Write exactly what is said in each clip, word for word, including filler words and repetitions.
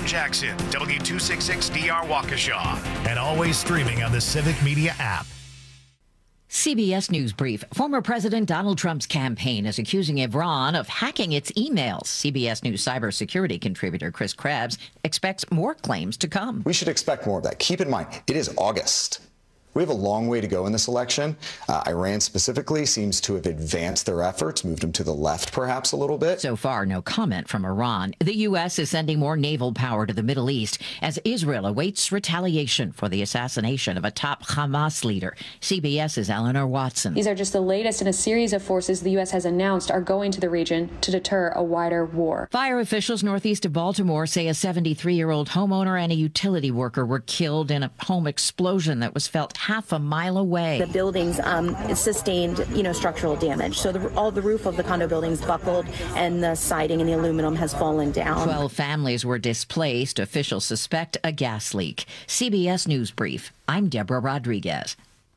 Jackson, W two sixty-six D R Waukesha, and always streaming on the Civic Media app. C B S News Brief. Former President Donald Trump's campaign is accusing Iran of hacking its emails. C B S News cybersecurity contributor Chris Krebs expects more claims to come. We should expect more of that. Keep in mind, it is August. We have a long way to go in this election. Uh, Iran specifically seems to have advanced their efforts, moved them to the left perhaps a little bit. So far, no comment from Iran. The U S is sending more naval power to the Middle East as Israel awaits retaliation for the assassination of a top Hamas leader. CBS's Eleanor Watson. These are just the latest in a series of forces the U S has announced are going to the region to deter a wider war. Fire officials northeast of Baltimore say a seventy-three-year-old homeowner and a utility worker were killed in a home explosion that was felt half a mile away. The buildings um, sustained, you know, structural damage. So the, all the roof of the condo buildings buckled and the siding and the aluminum has fallen down. Twelve families were displaced. Officials suspect a gas leak. C B S News Brief. I'm Deborah Rodriguez.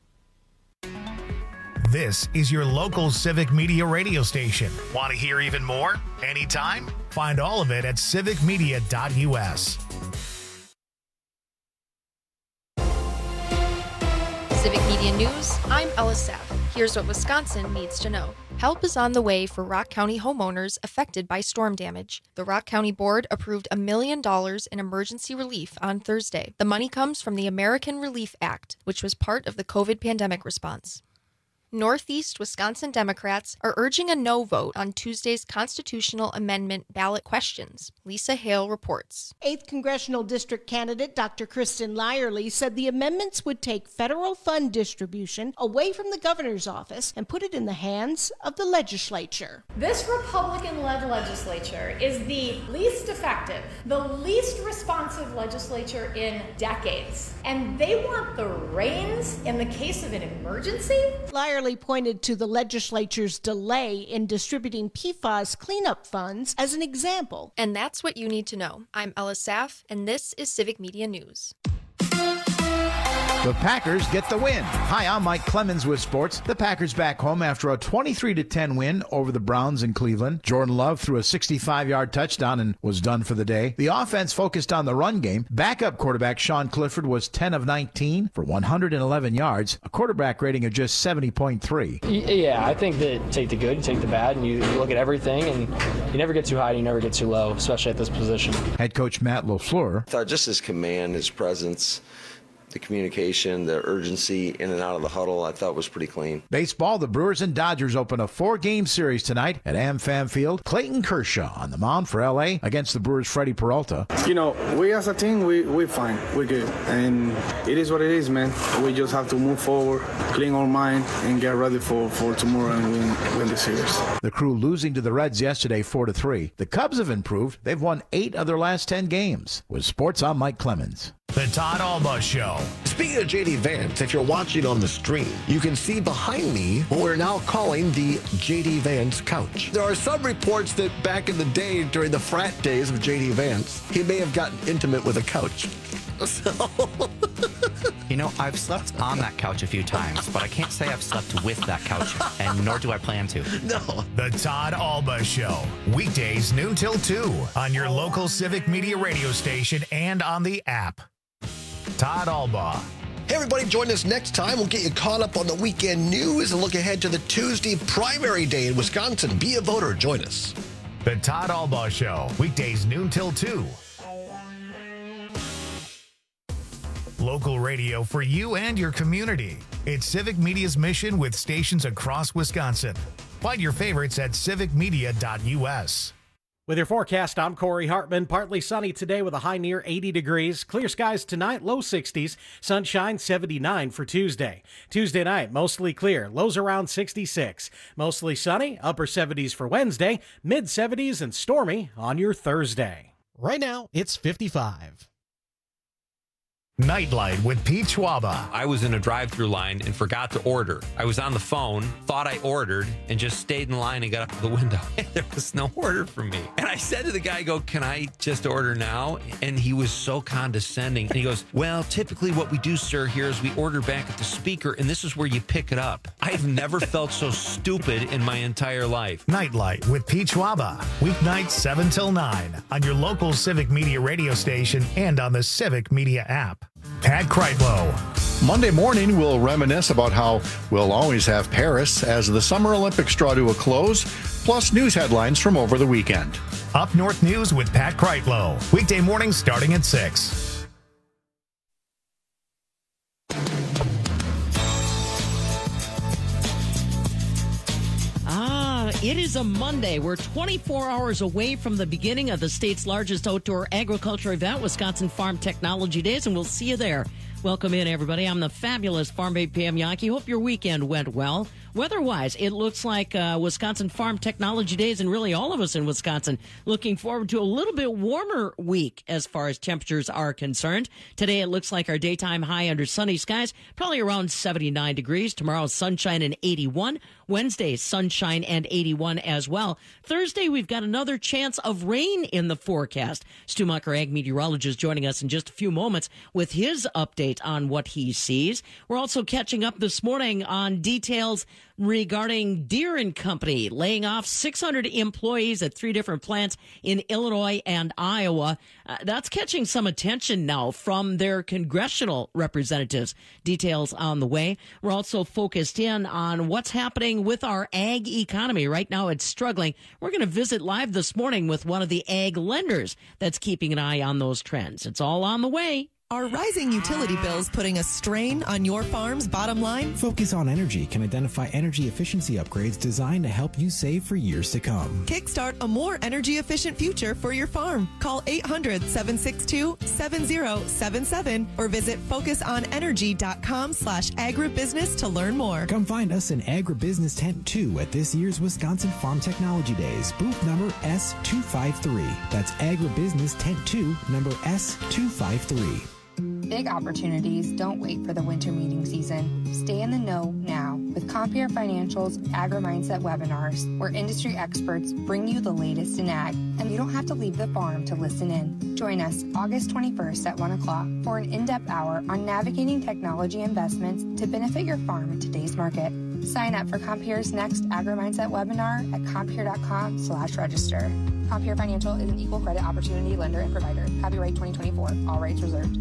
This is your local Civic Media radio station. Want to hear even more? Anytime? Find all of it at civic media dot u s. Civic Media News, I'm Ella Saff. Here's what Wisconsin needs to know. Help is on the way for Rock County homeowners affected by storm damage. The Rock County Board approved a million dollars in emergency relief on Thursday. The money comes from the American Relief Act, which was part of the COVID pandemic response. Northeast Wisconsin Democrats are urging a no vote on Tuesday's constitutional amendment ballot questions. Lisa Hale reports. eighth Congressional District candidate Doctor Kristen Lyerly said the amendments would take federal fund distribution away from the governor's office and put it in the hands of the legislature. This Republican-led legislature is the least effective, the least responsive legislature in decades, and they want the reins in the case of an emergency? Lyerly pointed to the legislature's delay in distributing P FAS cleanup funds as an example. And that's what you need to know. I'm Ella Saff, and this is Civic Media News. The Packers get the win. Hi, I'm Mike Clemens with sports. The Packers back home after a twenty-three to ten win over the Browns in Cleveland. Jordan Love threw a sixty-five-yard touchdown and was done for the day. The offense focused on the run game. Backup quarterback Sean Clifford was ten of nineteen for one hundred eleven yards, a quarterback rating of just seventy point three. Yeah, I think that take the good, you take the bad, and you, you look at everything, and you never get too high and you never get too low, especially at this position. Head coach Matt LaFleur. I thought just his command, his presence, the communication, the urgency in and out of the huddle, I thought was pretty clean. Baseball, the Brewers and Dodgers open a four-game series tonight at AmFam Field. Clayton Kershaw on the mound for L A against the Brewers' Freddie Peralta. You know, we as a team, we, we're fine. We're good. And it is what it is, man. We just have to move forward, clean our mind, and get ready for, for tomorrow and win, win the series. The Crew losing to the Reds yesterday four to three. The Cubs have improved. They've won eight of their last ten games. With sports, I'm Mike Clemens. The Todd Alba Show. Speaking of J D Vance, if you're watching on the stream, you can see behind me what we're now calling the J D Vance couch. There are some reports that back in the day, during the frat days of J D Vance, he may have gotten intimate with a couch. So... You know, I've slept on that couch a few times, but I can't say I've slept with that couch, and nor do I plan to. No. The Todd Alba Show. Weekdays noon till two on your local Civic Media radio station and on the app. Todd Alba. Hey, everybody, join us next time. We'll get you caught up on the weekend news and look ahead to the Tuesday primary day in Wisconsin. Be a voter. Join us. The Todd Alba Show. Weekdays noon till two. Local radio for you and your community. It's Civic Media's mission with stations across Wisconsin. Find your favorites at civic media dot u s. With your forecast, I'm Corey Hartman. Partly sunny today with a high near eighty degrees. Clear skies tonight, low sixties. Sunshine, seventy-nine for Tuesday. Tuesday night, mostly clear. Lows around sixty-six. Mostly sunny, upper seventies for Wednesday. Mid seventies and stormy on your Thursday. Right now, it's fifty-five. Nightlight with Pete Schwaba. I was in a drive-thru line and forgot to order. I was on the phone, thought I ordered, and just stayed in line and got up to the window. There was no order for me. And I said to the guy, I go, can I just order now? And he was so condescending. And he goes, well, typically what we do, sir, here is we order back at the speaker, and this is where you pick it up. I've never felt so stupid in my entire life. Nightlight with Pete Schwaba. Weeknights seven till nine on your local Civic Media radio station and on the Civic Media app. Pat Kreitlow. Monday morning, we'll reminisce about how we'll always have Paris as the Summer Olympics draw to a close, plus news headlines from over the weekend. Up North News with Pat Kreitlow. Weekday mornings starting at six. Ah, it is a Monday. We're twenty-four hours away from the beginning of the state's largest outdoor agriculture event, Wisconsin Farm Technology Days, and we'll see you there. Welcome in, everybody. I'm the fabulous Farm Babe Pam Yankee. Hope your weekend went well. Weather-wise, it looks like uh, Wisconsin Farm Technology Days, and really all of us in Wisconsin looking forward to a little bit warmer week as far as temperatures are concerned. Today, it looks like our daytime high under sunny skies, probably around seventy-nine degrees. Tomorrow, sunshine and eighty-one. Wednesday, sunshine and eighty-one as well. Thursday, we've got another chance of rain in the forecast. Stu Mucker, ag meteorologist, joining us in just a few moments with his update on what he sees. We're also catching up this morning on details regarding Deere and Company laying off six hundred employees at three different plants in Illinois and Iowa. Uh, that's catching some attention now from their congressional representatives. Details on the way. We're also focused in on what's happening with our ag economy. Right now, it's struggling. We're going to visit live this morning with one of the ag lenders that's keeping an eye on those trends. It's all on the way. Are rising utility bills putting a strain on your farm's bottom line? Focus on Energy can identify energy efficiency upgrades designed to help you save for years to come. Kickstart a more energy efficient future for your farm. Call eight hundred, seven six two, seven zero seven seven or visit focusonenergy.com slash agribusiness to learn more. Come find us in Agribusiness Tent two at this year's Wisconsin Farm Technology Days, booth number S two five three. That's Agribusiness Tent two, number S two five three. Big opportunities don't wait for the winter meeting season. Stay in the know now with Compeer Financial's Agri-Mindset webinars, where industry experts bring you the latest in ag, and you don't have to leave the farm to listen in. Join us August twenty-first at one o'clock for an in-depth hour on navigating technology investments to benefit your farm in today's market. Sign up for Compeer's next Agri-Mindset webinar at compeer.com slash register. Compeer Financial is an equal credit opportunity lender and provider. Copyright twenty twenty-four. All rights reserved.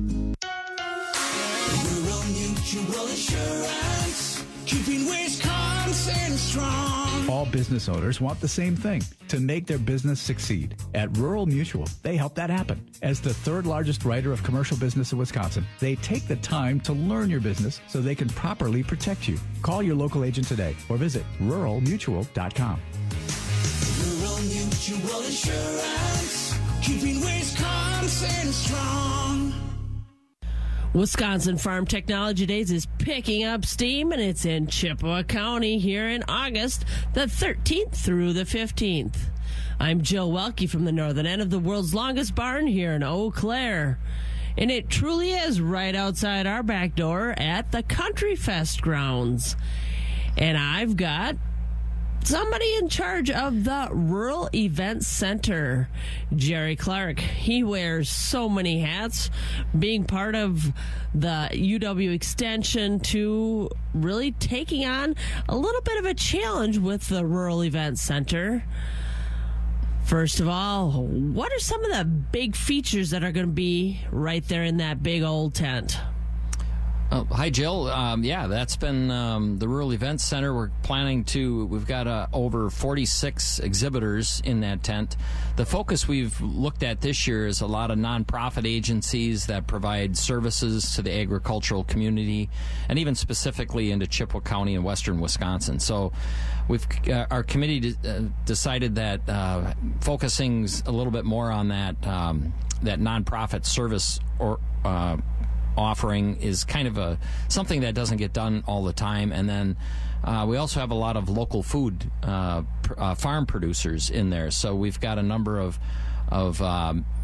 Rural Mutual Insurance, keeping Wisconsin strong. All business owners want the same thing, to make their business succeed. At Rural Mutual, they help that happen. As the third largest writer of commercial business in Wisconsin, they take the time to learn your business so they can properly protect you. Call your local agent today or visit rural mutual dot com. Rural Mutual Insurance, keeping Wisconsin strong. Wisconsin Farm Technology Days is picking up steam, and it's in Chippewa County here in August the thirteenth through the fifteenth. I'm Jill Welke from the northern end of the world's longest barn here in Eau Claire. And it truly is right outside our back door at the Country Fest grounds. And I've got somebody in charge of the Rural Event Center, Jerry Clark. He wears so many hats, being part of the U W Extension to really taking on a little bit of a challenge with the Rural Event Center. First of all, what are some of the big features that are going to be right there in that big old tent? Oh, hi, Jill. Um, yeah, that's been um, the Rural Events Center. We're planning to, we've got uh, over forty-six exhibitors in that tent. The focus we've looked at this year is a lot of nonprofit agencies that provide services to the agricultural community, and even specifically into Chippewa County and western Wisconsin. So we've uh, our committee de- uh, decided that uh, focusing a little bit more on that, um, that nonprofit service or uh offering is kind of a something that doesn't get done all the time. And then uh, we also have a lot of local food uh, pr- uh, farm producers in there. So we've got a number of of um,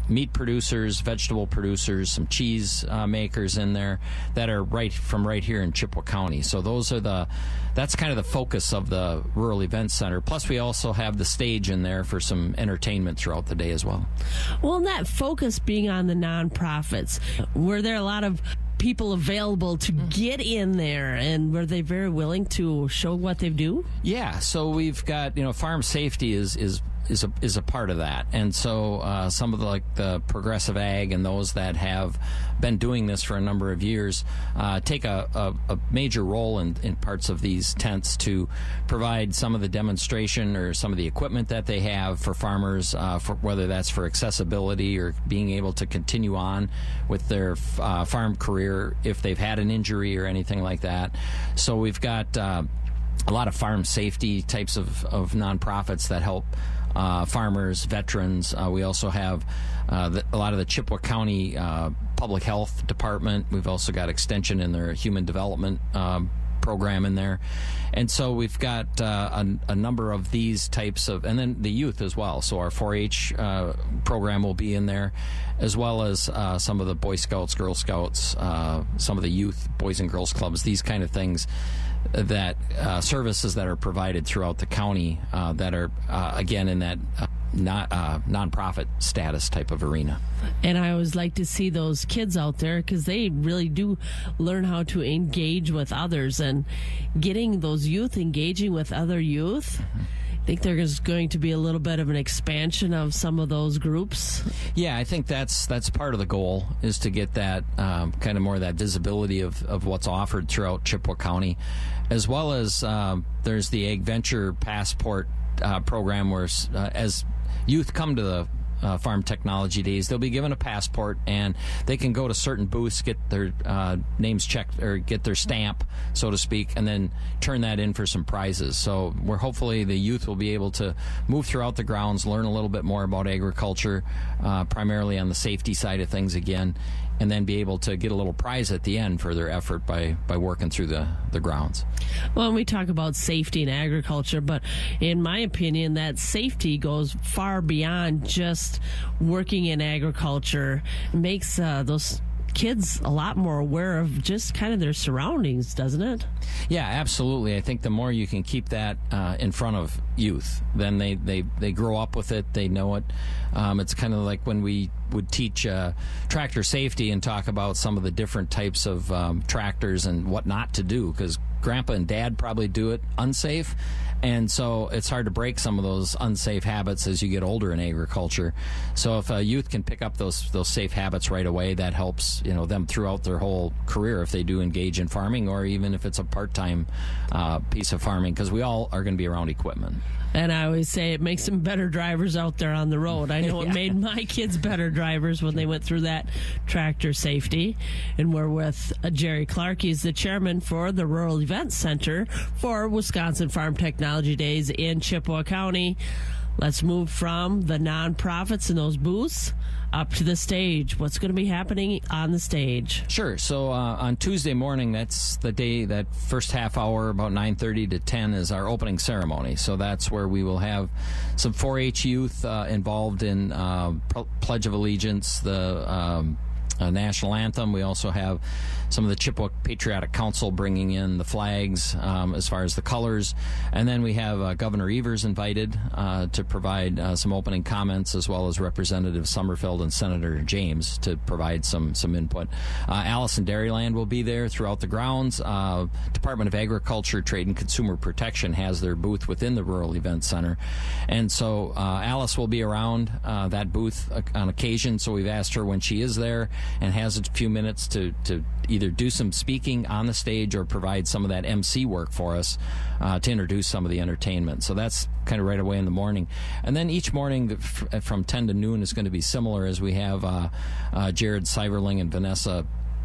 meat producers, vegetable producers, some cheese uh, makers in there that are right from right here in Chippewa County. So those are the, that's kind of the focus of the Rural Events Center. Plus, we also have the stage in there for some entertainment throughout the day as well. Well, and that focus being on the nonprofits, were there a lot of people available to get in there, and were they very willing to show what they do? Yeah, so we've got, you know, farm safety is is is a is a part of that, and so uh, some of the, like the progressive ag and those that have been doing this for a number of years uh, take a, a, a major role in, in parts of these tents to provide some of the demonstration or some of the equipment that they have for farmers, uh, for whether that's for accessibility or being able to continue on with their uh, farm career if they've had an injury or anything like that. So we've got uh, a lot of farm safety types of, of nonprofits that help Uh, farmers, veterans. Uh, we also have uh, the, a lot of the Chippewa County uh, Public Health Department. We've also got extension in their human development um, program in there. And so we've got uh, a, a number of these types of, and then the youth as well. So our four H uh, program will be in there, as well as uh, some of the Boy Scouts, Girl Scouts, uh, some of the youth Boys and Girls Clubs, these kind of things. That uh, services that are provided throughout the county uh, that are, uh, again, in that uh, not, uh, nonprofit status type of arena. And I always like to see those kids out there because they really do learn how to engage with others, and getting those youth engaging with other youth. Mm-hmm. I think there's going to be a little bit of an expansion of some of those groups. Yeah, I think that's that's part of the goal, is to get that um, kind of more of that visibility of, of what's offered throughout Chippewa County, as well as um, there's the Ag Venture Passport uh, program where uh, as youth come to the Uh, Farm Technology Days, they'll be given a passport, and they can go to certain booths, get their uh, names checked, or get their stamp, so to speak, and then turn that in for some prizes. So we're hopefully the youth will be able to move throughout the grounds, learn a little bit more about agriculture, uh, primarily on the safety side of things again, and then be able to get a little prize at the end for their effort by, by working through the, the grounds. Well, we talk about safety in agriculture, but in my opinion, that safety goes far beyond just working in agriculture. It makes uh, those kids a lot more aware of just kind of their surroundings, doesn't it? Yeah, absolutely. I think the more you can keep that uh, in front of youth, then they, they, they grow up with it, they know it. Um, it's kind of like when we would teach uh, tractor safety and talk about some of the different types of um, tractors and what not to do, because Grandpa and Dad probably do it unsafe, and so it's hard to break some of those unsafe habits as you get older in agriculture. So if a youth can pick up those those safe habits right away, that helps, you know, them throughout their whole career if they do engage in farming, or even if it's a part-time uh, piece of farming, because we all are going to be around equipment. And I always say it makes them better drivers out there on the road. I know yeah. It made my kids better drivers when they went through that tractor safety. And we're with uh, Jerry Clark. He's the chairman for the Rural Events Center for Wisconsin Farm Technology Days in Chippewa County. Let's move from the nonprofits and those booths up to the stage. What's going to be happening on the stage? Sure. So uh, on Tuesday morning, that's the day, that first half hour, about nine thirty to ten, is our opening ceremony. So that's where we will have some four H youth uh, involved in uh, Pledge of Allegiance, the um, uh, national anthem. We also have some of the Chippewa Patriotic Council bringing in the flags um, as far as the colors. And then we have uh, Governor Evers invited uh, to provide uh, some opening comments, as well as Representative Summerfield and Senator James to provide some, some input. Uh, Allison Dairyland will be there throughout the grounds. Uh, Department of Agriculture, Trade and Consumer Protection has their booth within the Rural Event Center. And so uh, Alice will be around uh, that booth on occasion, so we've asked her when she is there and has a few minutes to, to either do some speaking on the stage or provide some of that M C work for us uh, to introduce some of the entertainment. So that's kind of right away in the morning. And then each morning from ten to noon is going to be similar, as we have uh, uh, Jared Seiverling and Vanessa,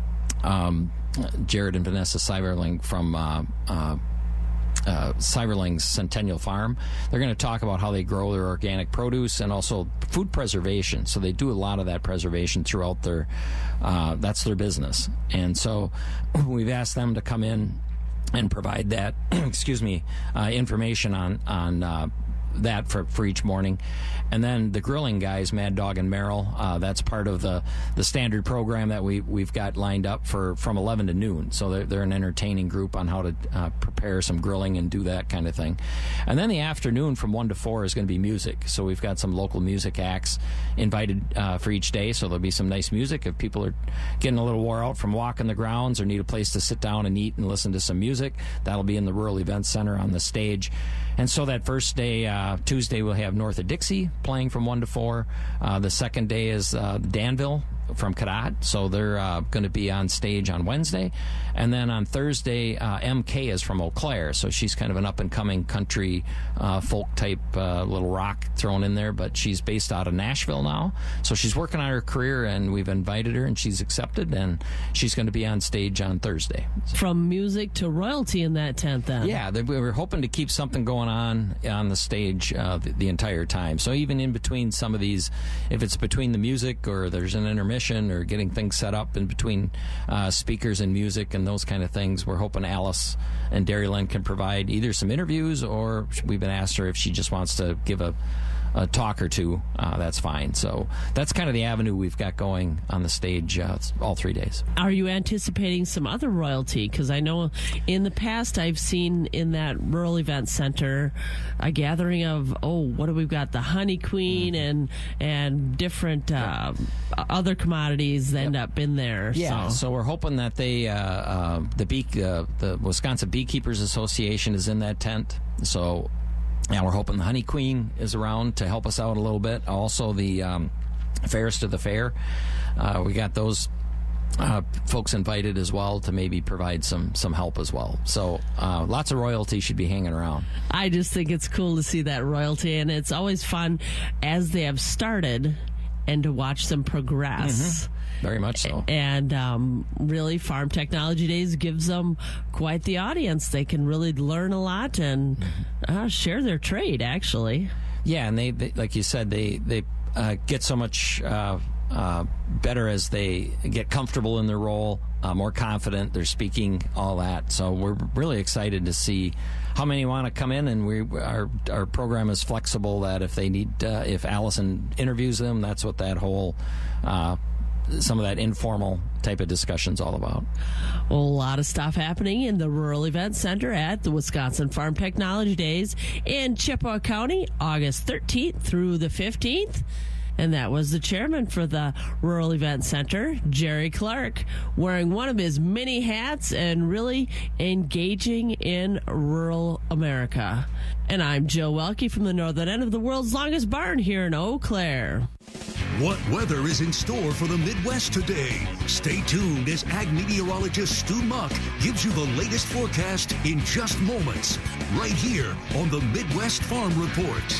um, Jared and Vanessa Seiverling from uh, uh, Uh, Seiverling's Centennial Farm. They're going to talk about how they grow their organic produce and also food preservation. So they do a lot of that preservation throughout their, uh, that's their business. And so we've asked them to come in and provide that, excuse me, uh, information on, on uh, that for, for each morning. And then the grilling guys, Mad Dog and Merrill, uh, that's part of the, the standard program that we, we've got lined up for from eleven to noon. So they're, they're an entertaining group on how to uh, prepare some grilling and do that kind of thing. And then the afternoon from one to four is going to be music. So we've got some local music acts invited uh, for each day. So there'll be some nice music. If people are getting a little wore out from walking the grounds or need a place to sit down and eat and listen to some music, that'll be in the Rural Events Center on the stage. And so that first day, uh, Tuesday, we'll have North of Dixie playing from one to four. Uh, the second day is uh, Danville from Cadott, so they're uh, going to be on stage on Wednesday. And then on Thursday, uh, M K is from Eau Claire, so she's kind of an up-and-coming country uh, folk-type uh, little rock thrown in there, but she's based out of Nashville now. So she's working on her career, and we've invited her, and she's accepted, and she's going to be on stage on Thursday. From music to royalty in that tent, then. Yeah, they, we were hoping to keep something going on on the stage uh, the, the entire time. So even in between some of these, if it's between the music or there's an intermission or getting things set up in between uh, speakers and music and those kind of things, we're hoping Alice and Dairyland can provide either some interviews, or we've been asked her if she just wants to give a a talk or two, uh, that's fine. So that's kind of the avenue we've got going on the stage uh, all three days. Are you anticipating some other royalty? Because I know in the past I've seen in that Rural Event Center a gathering of, oh, what do we got? The Honey Queen mm-hmm. and and different uh, other commodities that yep. end up in there. Yeah, so, so we're hoping that they, uh, uh, the bee, uh, the Wisconsin Beekeepers Association is in that tent. So yeah, we're hoping the Honey Queen is around to help us out a little bit. Also, the um, Fairest of the Fair. Uh, we got those uh, folks invited as well to maybe provide some, some help as well. So uh, lots of royalty should be hanging around. I just think it's cool to see that royalty, and it's always fun as they have started and to watch them progress. Mm-hmm. Very much so. And um, really, Farm Technology Days gives them quite the audience. They can really learn a lot and uh, share their trade, actually. Yeah, and they, they like you said, they, they uh, get so much uh, uh, better as they get comfortable in their role, uh, more confident, they're speaking, all that. So we're really excited to see how many want to come in, and we our our program is flexible that if they need, uh, if Allison interviews them, that's what that whole uh some of that informal type of discussion's all about. Well, a lot of stuff happening in the Rural Event Center at the Wisconsin Farm Technology Days in Chippewa County, August thirteenth through the fifteenth. And that was the chairman for the Rural Event Center, Jerry Clark, wearing one of his many hats and really engaging in rural America. And I'm Joe Welke from the northern end of the world's longest barn here in Eau Claire. What weather is in store for the Midwest today? Stay tuned as ag meteorologist Stu Muck gives you the latest forecast in just moments, right here on the Midwest Farm Report.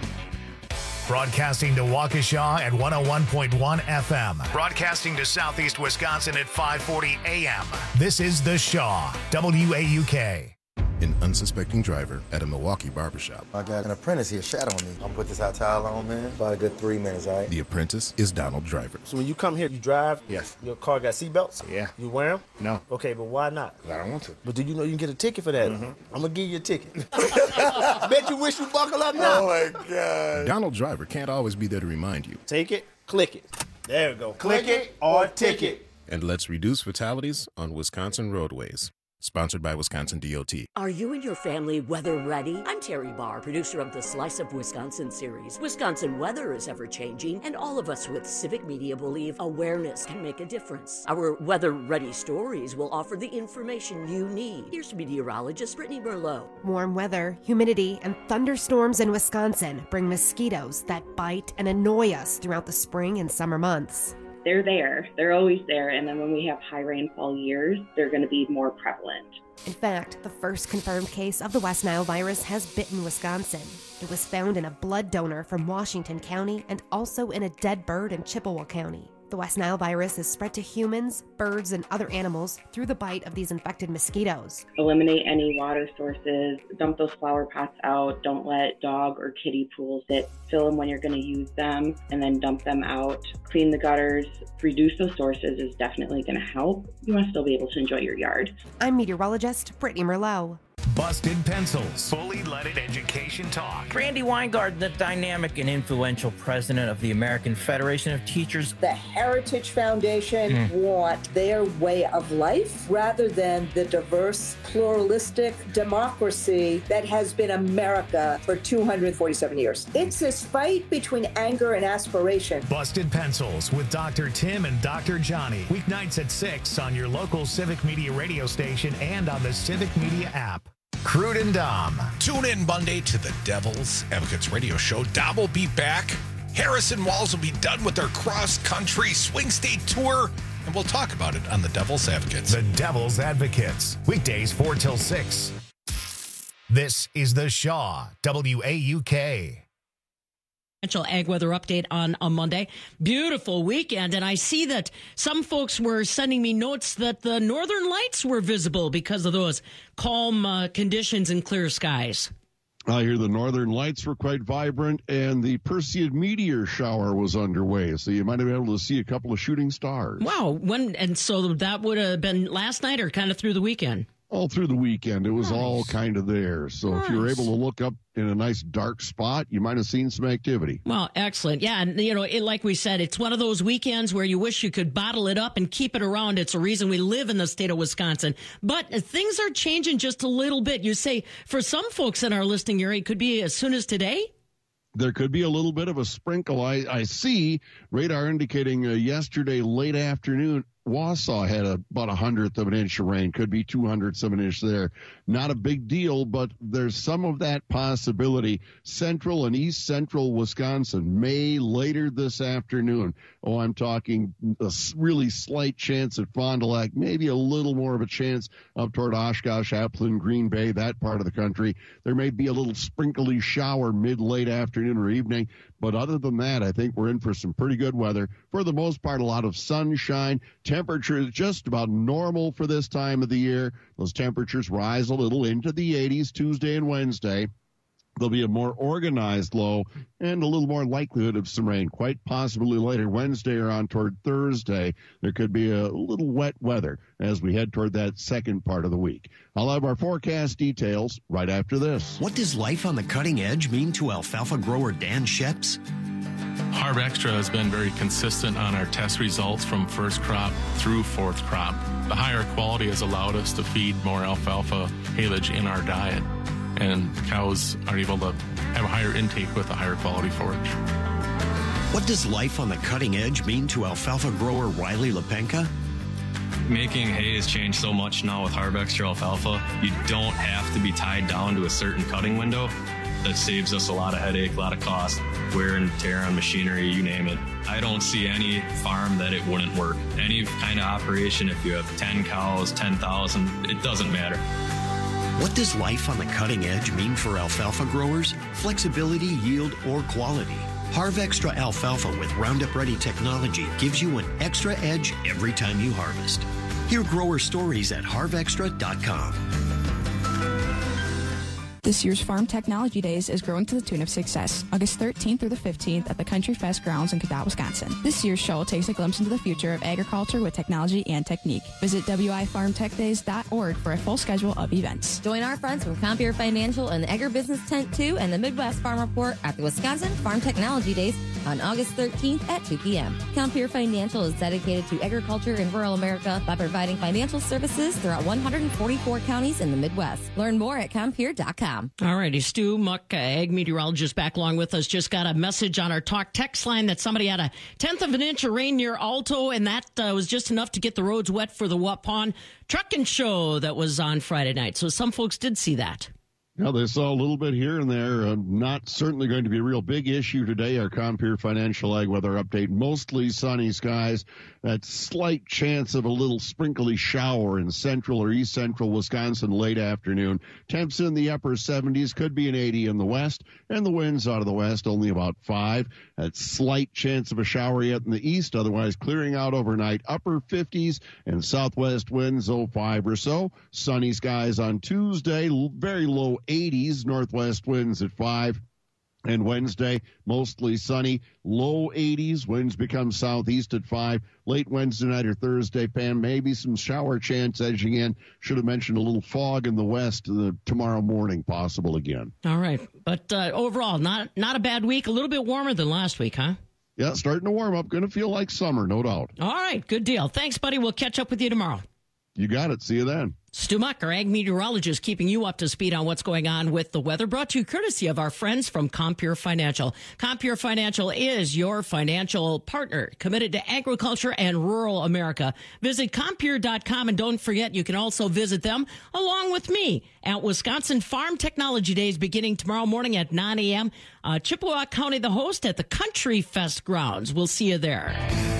Broadcasting to Waukesha at one oh one point one F M. Broadcasting to Southeast Wisconsin at five forty A M. This is The Shaw, W A U K. An unsuspecting driver at a Milwaukee barbershop. I got an apprentice here shadowing me. I'm gonna put this hot towel on, man. About a good three minutes, all right? The apprentice is Donald Driver. So when you come here, you drive? Yes. Your car got seatbelts? Yeah. You wear them? No. Okay, but why not? I don't want to. But do you know you can get a ticket for that? Mm-hmm. I'm gonna give you a ticket. Bet you wish you buckle up now. Oh my God. Donald Driver can't always be there to remind you. Take it, click it. There we go. Click, click it or ticket. And let's reduce fatalities on Wisconsin roadways. Sponsored by Wisconsin D O T. Are you and your family weather ready? I'm Terry Barr, producer of the Slice of Wisconsin series. Wisconsin weather is ever-changing, and all of us with Civic Media believe awareness can make a difference. Our weather-ready stories will offer the information you need. Here's meteorologist Brittany Merlot. Warm weather, humidity, and thunderstorms in Wisconsin bring mosquitoes that bite and annoy us throughout the spring and summer months. They're there. They're always there. And then when we have high rainfall years, they're going to be more prevalent. In fact, the first confirmed case of the West Nile virus has bitten Wisconsin. It was found in a blood donor from Washington County and also in a dead bird in Chippewa County. The West Nile virus is spread to humans, birds, and other animals through the bite of these infected mosquitoes. Eliminate any water sources, dump those flower pots out, don't let dog or kitty pools sit, fill them when you're going to use them, and then dump them out. Clean the gutters, reduce those sources is definitely going to help. You want to still be able to enjoy your yard. I'm meteorologist Brittany Merlot. Busted Pencils, Fully Leaded Education Talk. Randy Weingart, the dynamic and influential president of the American Federation of Teachers. The Heritage Foundation Mm. want their way of life rather than the diverse, pluralistic democracy that has been America for two hundred forty-seven years. It's this fight between anger and aspiration. Busted Pencils with Doctor Tim and Doctor Johnny. Weeknights at six on your local Civic Media radio station and on the Civic Media app. Crude and Dom. Tune in Monday to the Devil's Advocates radio show. Dom will be back. Harrison Walls will be done with their cross-country swing state tour, and we'll talk about it on the Devil's Advocates. The Devil's Advocates. Weekdays four till six. This is the Shaw, W A U K. Ag weather update on a Monday. Beautiful weekend, and I see that some folks were sending me notes that the northern lights were visible because of those calm uh, conditions and clear skies. I hear the northern lights were quite vibrant, and the Perseid meteor shower was underway, so you might have been able to see a couple of shooting stars. Wow, when and so that would have been last night or kind of through the weekend? All through the weekend. It was nice. all kind of there. So nice. If you were able to look up in a nice dark spot, you might have seen some activity. Well, excellent. Yeah, and you know, it, like we said, it's one of those weekends where you wish you could bottle it up and keep it around. It's a reason we live in the state of Wisconsin. But things are changing just a little bit. You say for some folks in our listening area, it could be as soon as today? There could be a little bit of a sprinkle. I, I see radar indicating uh, yesterday late afternoon, Wausau had a, about a hundredth of an inch of rain, could be two hundredths of an inch there. Not a big deal, but there's some of that possibility. Central and east central Wisconsin may later this afternoon. Oh, I'm talking a really slight chance at Fond du Lac, maybe a little more of a chance up toward Oshkosh, Appleton, Green Bay, that part of the country. There may be a little sprinkly shower mid-late afternoon or evening, but other than that, I think we're in for some pretty good weather. For the most part, a lot of sunshine. Temperatures just about normal for this time of the year. Those temperatures rise a little into the eighties Tuesday and Wednesday. There'll be a more organized low and a little more likelihood of some rain, quite possibly later Wednesday or on toward Thursday. There could be a little wet weather as we head toward that second part of the week. I'll have our forecast details right after this. What does life on the cutting edge mean to alfalfa grower Dan Sheps? Harv Extra has been very consistent on our test results from first crop through fourth crop. The higher quality has allowed us to feed more alfalfa haylage in our diet, and cows are able to have a higher intake with a higher quality forage. What does life on the cutting edge mean to alfalfa grower Riley Lepenka? Making hay has changed so much now with Harv Extra alfalfa. You don't have to be tied down to a certain cutting window. That saves us a lot of headache, a lot of cost, wear and tear on machinery, you name it. I don't see any farm that it wouldn't work. Any kind of operation, if you have ten cows, ten thousand, it doesn't matter. What does life on the cutting edge mean for alfalfa growers? Flexibility, yield, or quality? Harv Extra alfalfa with Roundup Ready technology gives you an extra edge every time you harvest. Hear grower stories at harv extra dot com. This year's Farm Technology Days is growing to the tune of success. August thirteenth through the fifteenth at the Country Fest grounds in Cadott, Wisconsin. This year's show takes a glimpse into the future of agriculture with technology and technique. Visit w i farm tech days dot org for a full schedule of events. Join our friends from Compeer Financial and the Agribusiness Tent two and the Midwest Farm Report at the Wisconsin Farm Technology Days on August thirteenth at two p.m. Compeer Financial is dedicated to agriculture in rural America by providing financial services throughout one hundred forty-four counties in the Midwest. Learn more at compeer dot com. All righty, Stu Muck, uh, ag meteorologist, back along with us. Just got a message on our talk text line that somebody had a tenth of an inch of rain near Alto, and that uh, was just enough to get the roads wet for the Waupun Truckin' Show that was on Friday night. So some folks did see that. Yeah, they saw a little bit here and there. Uh, not certainly going to be a real big issue today. Our Compeer Financial Ag Weather Update. Mostly sunny skies. That slight chance of a little sprinkly shower in central or east central Wisconsin late afternoon. Temps in the upper seventies. Could be an eighty in the west. And the winds out of the west only about five. That slight chance of a shower yet in the east. Otherwise clearing out overnight. Upper fifties and southwest winds oh five or so. Sunny skies on Tuesday. Very low eighties, northwest winds at five. And Wednesday, mostly sunny, low eighties. Winds become southeast at five. Late Wednesday night or Thursday, Pam, maybe some shower chance edging in. Should have mentioned a little fog in the west uh, tomorrow morning, possible again. All right. But uh, overall, not not a bad week. A little bit warmer than last week, huh? Yeah, starting to warm up. Going to feel like summer, no doubt. All right. Good deal. Thanks, buddy. We'll catch up with you tomorrow. You got it. See you then. Stu Muck, our ag meteorologist, keeping you up to speed on what's going on with the weather, brought to you courtesy of our friends from Compure Financial. Compure Financial is your financial partner committed to agriculture and rural America. Visit compure dot com, and don't forget, you can also visit them along with me at Wisconsin Farm Technology Days beginning tomorrow morning at nine a.m. Uh, Chippewa County, the host at the Country Fest grounds. We'll see you there.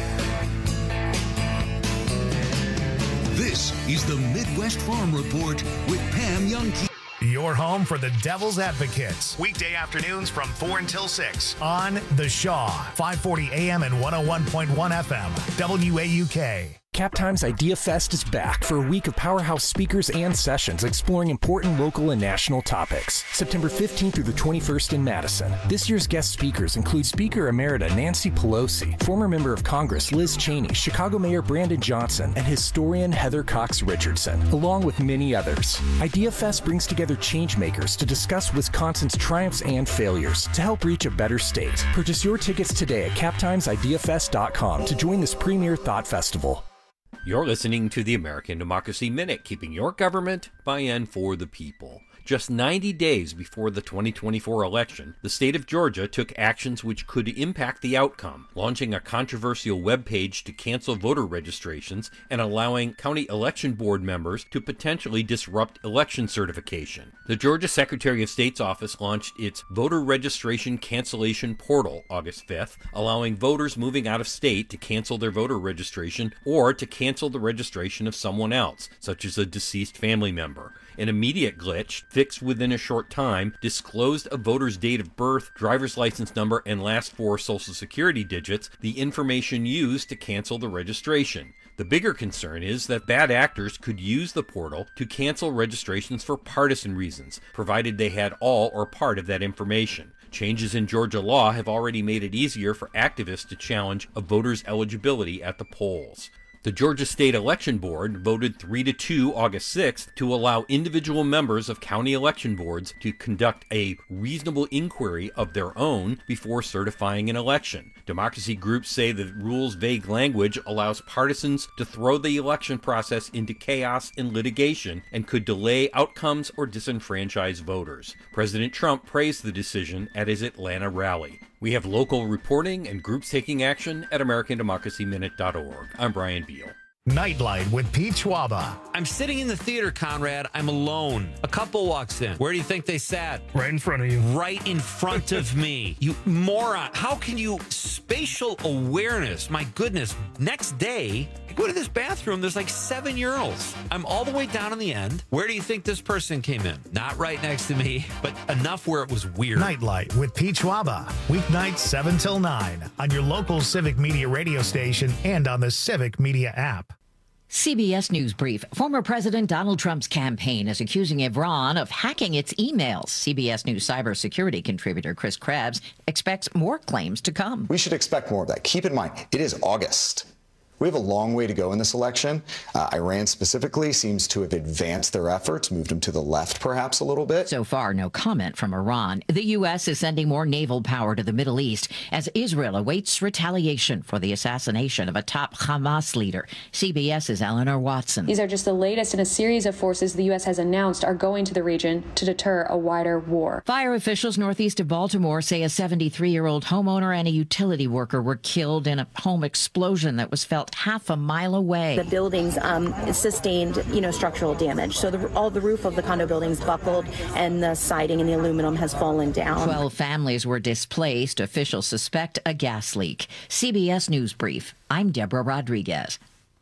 This is the Midwest Farm Report with Pam Youngkey. Your home for the Devil's Advocates. Weekday afternoons from four until six on The Shaw, five forty a.m. and one oh one point one F M, W A U K. Captime's Idea Fest is back for a week of powerhouse speakers and sessions exploring important local and national topics. September fifteenth through the twenty-first in Madison. This year's guest speakers include Speaker Emerita Nancy Pelosi, former member of Congress Liz Cheney, Chicago Mayor Brandon Johnson, and historian Heather Cox Richardson, along with many others. Idea Fest brings together changemakers to discuss Wisconsin's triumphs and failures to help reach a better state. Purchase your tickets today at captimes idea fest dot com to join this premier thought festival. You're listening to the American Democracy Minute, keeping your government by and for the people. Just ninety days before the twenty twenty-four election, the state of Georgia took actions which could impact the outcome, launching a controversial webpage to cancel voter registrations and allowing county election board members to potentially disrupt election certification. The Georgia Secretary of State's office launched its voter registration cancellation portal August fifth, allowing voters moving out of state to cancel their voter registration or to cancel the registration of someone else, such as a deceased family member. An immediate glitch, fixed within a short time, disclosed a voter's date of birth, driver's license number, and last four social security digits, the information used to cancel the registration. The bigger concern is that bad actors could use the portal to cancel registrations for partisan reasons, provided they had all or part of that information. Changes in Georgia law have already made it easier for activists to challenge a voter's eligibility at the polls. The Georgia State Election Board voted three to two August sixth to allow individual members of county election boards to conduct a reasonable inquiry of their own before certifying an election. Democracy groups say the rule's vague language allows partisans to throw the election process into chaos and litigation and could delay outcomes or disenfranchise voters. President Trump praised the decision at his Atlanta rally. We have local reporting and groups taking action at american democracy minute dot org. I'm Brian Beal. Nightlight with Pete Schwaba. I'm sitting in the theater, Conrad. I'm alone. A couple walks in. Where do you think they sat? Right in front of you. Right in front of me. You moron. How can you... Spatial awareness. My goodness. Next day, I go to this bathroom. There's like seven urinals. I'm all the way down in the end. Where do you think this person came in? Not right next to me, but enough where it was weird. Nightlight with Pete Schwaba. Weeknights seven till nine on your local Civic Media radio station and on the Civic Media app. C B S News Brief. Former President Donald Trump's campaign is accusing Iran of hacking its emails. C B S News cybersecurity contributor Chris Krebs expects more claims to come. We should expect more of that. Keep in mind, it is August. We have a long way to go in this election. Uh, Iran specifically seems to have advanced their efforts, moved them to the left perhaps a little bit. So far, no comment from Iran. The U S is sending more naval power to the Middle East as Israel awaits retaliation for the assassination of a top Hamas leader. CBS's Eleanor Watson. These are just the latest in a series of forces the U S has announced are going to the region to deter a wider war. Fire officials northeast of Baltimore say a seventy-three-year-old homeowner and a utility worker were killed in a home explosion that was felt half a mile away. The buildings um, sustained, you know, structural damage. So the, all the roof of the condo buildings buckled and the siding and the aluminum has fallen down. Twelve families were displaced. Officials suspect a gas leak. C B S News Brief. I'm Deborah Rodriguez.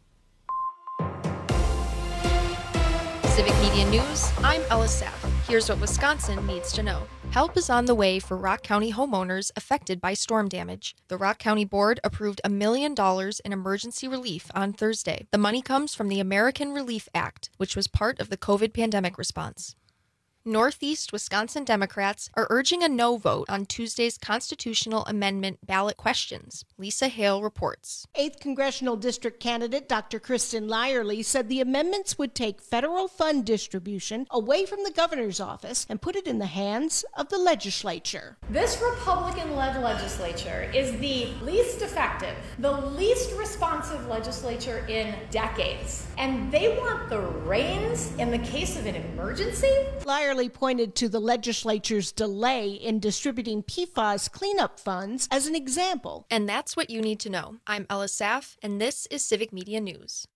Civic Media News, I'm Ella Saff. Here's what Wisconsin needs to know. Help is on the way for Rock County homeowners affected by storm damage. The Rock County Board approved a million dollars in emergency relief on Thursday. The money comes from the American Relief Act, which was part of the COVID pandemic response. Northeast Wisconsin Democrats are urging a no vote on Tuesday's constitutional amendment ballot questions. Lisa Hale reports. eighth Congressional District candidate Doctor Kristen Lyerly said the amendments would take federal fund distribution away from the governor's office and put it in the hands of the legislature. This Republican-led legislature is the least effective, the least responsive legislature in decades. And they want the reins in the case of an emergency? Lyerly pointed to the legislature's delay in distributing P FAS cleanup funds as an example. And that's what you need to know. I'm Ella Saff, and this is Civic Media News.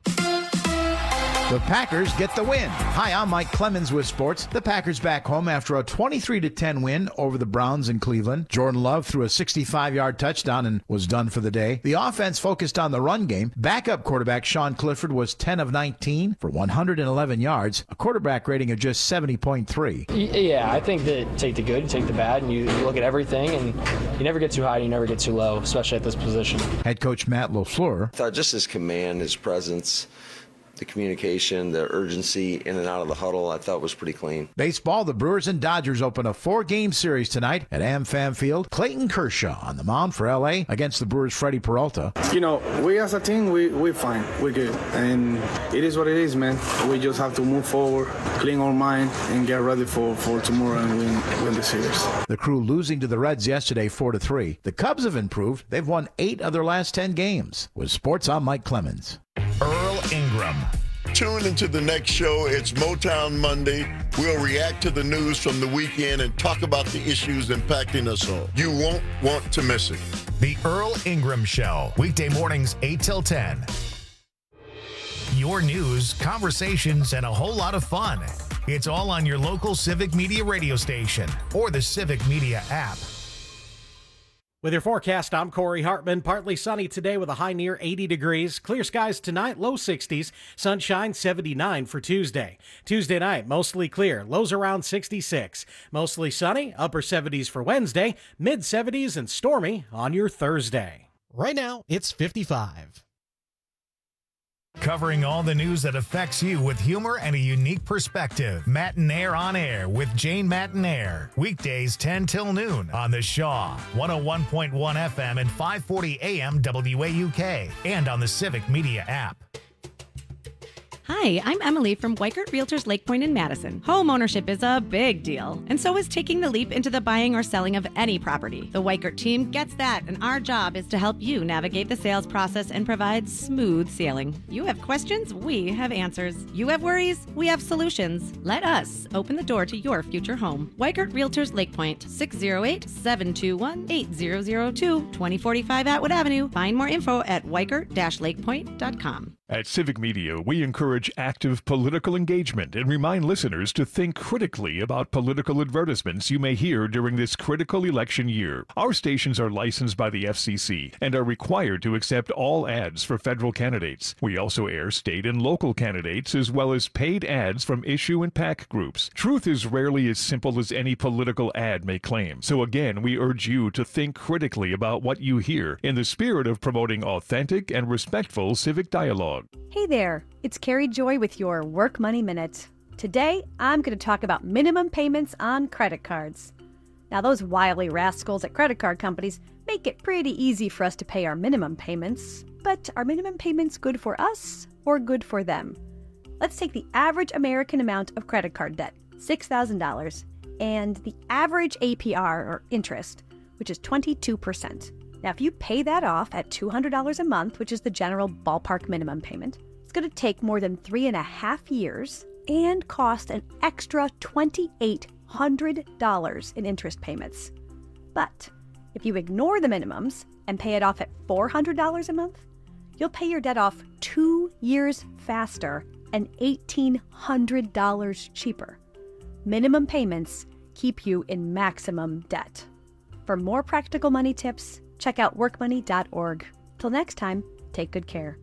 The Packers get the win. Hi, I'm Mike Clemens with sports. The Packers back home after a twenty-three to ten win over the Browns in Cleveland. Jordan Love threw a sixty-five-yard touchdown and was done for the day. The offense focused on the run game. Backup quarterback Sean Clifford was ten of nineteen for one hundred eleven yards, a quarterback rating of just seventy point three. Yeah, I think that you take the good, you take the bad, and you, you look at everything, and you never get too high, you never get too low, especially at this position. Head coach Matt LaFleur. I thought just his command, his presence, the communication, the urgency in and out of the huddle, I thought was pretty clean. Baseball, the Brewers and Dodgers open a four-game series tonight at AmFam Field. Clayton Kershaw on the mound for L A against the Brewers' Freddie Peralta. You know, we as a team, we, we're fine. We're good. And it is what it is, man. We just have to move forward, clean our mind, and get ready for, for tomorrow and win, win the series. The Crew losing to the Reds yesterday four to three. The Cubs have improved. They've won eight of their last ten games. With sports, I'm Mike Clemens. Earl Ingram. Tune into the next show. It's Motown Monday. We'll react to the news from the weekend and talk about the issues impacting us all. You won't want to miss it. The Earl Ingram Show, weekday mornings eight till ten. Your news, conversations, and a whole lot of fun. It's all on your local Civic Media radio station or the Civic Media app. With your forecast, I'm Corey Hartman. Partly sunny today with a high near eighty degrees. Clear skies tonight, low sixties. Sunshine, seventy-nine for Tuesday. Tuesday night, mostly clear. Lows around sixty-six. Mostly sunny, upper seventies for Wednesday. Mid seventies and stormy on your Thursday. Right now, it's fifty-five. Covering all the news that affects you with humor and a unique perspective. Matinaire on Air with Jane Matinaire. Weekdays ten till noon on the Shaw, one oh one point one F M and five forty A M W A U K, and on the Civic Media app. Hi, I'm Emily from Weikert Realtors Lake Point in Madison. Home ownership is a big deal, and so is taking the leap into the buying or selling of any property. The Weikert team gets that, and our job is to help you navigate the sales process and provide smooth sailing. You have questions, we have answers. You have worries, we have solutions. Let us open the door to your future home. Weikert Realtors Lake Point, six oh eight, seven two one, eight oh oh two, twenty forty-five Atwood Avenue. Find more info at weikert dash lakepoint dot com. At Civic Media, we encourage active political engagement and remind listeners to think critically about political advertisements you may hear during this critical election year. Our stations are licensed by the F C C and are required to accept all ads for federal candidates. We also air state and local candidates as well as paid ads from issue and PAC groups. Truth is rarely as simple as any political ad may claim. So again, we urge you to think critically about what you hear in the spirit of promoting authentic and respectful civic dialogue. Hey there, it's Carrie Joy with your Work Money Minute. Today, I'm going to talk about minimum payments on credit cards. Now, those wily rascals at credit card companies make it pretty easy for us to pay our minimum payments, but are minimum payments good for us or good for them? Let's take the average American amount of credit card debt, six thousand dollars, and the average A P R, or interest, which is twenty-two percent. Now, if you pay that off at two hundred dollars a month, which is the general ballpark minimum payment, it's going to take more than three and a half years and cost an extra two thousand eight hundred dollars in interest payments. But if you ignore the minimums and pay it off at four hundred dollars a month, you'll pay your debt off two years faster and eighteen hundred dollars cheaper. Minimum payments keep you in maximum debt. For more practical money tips, check out work money dot org. Till next time, take good care.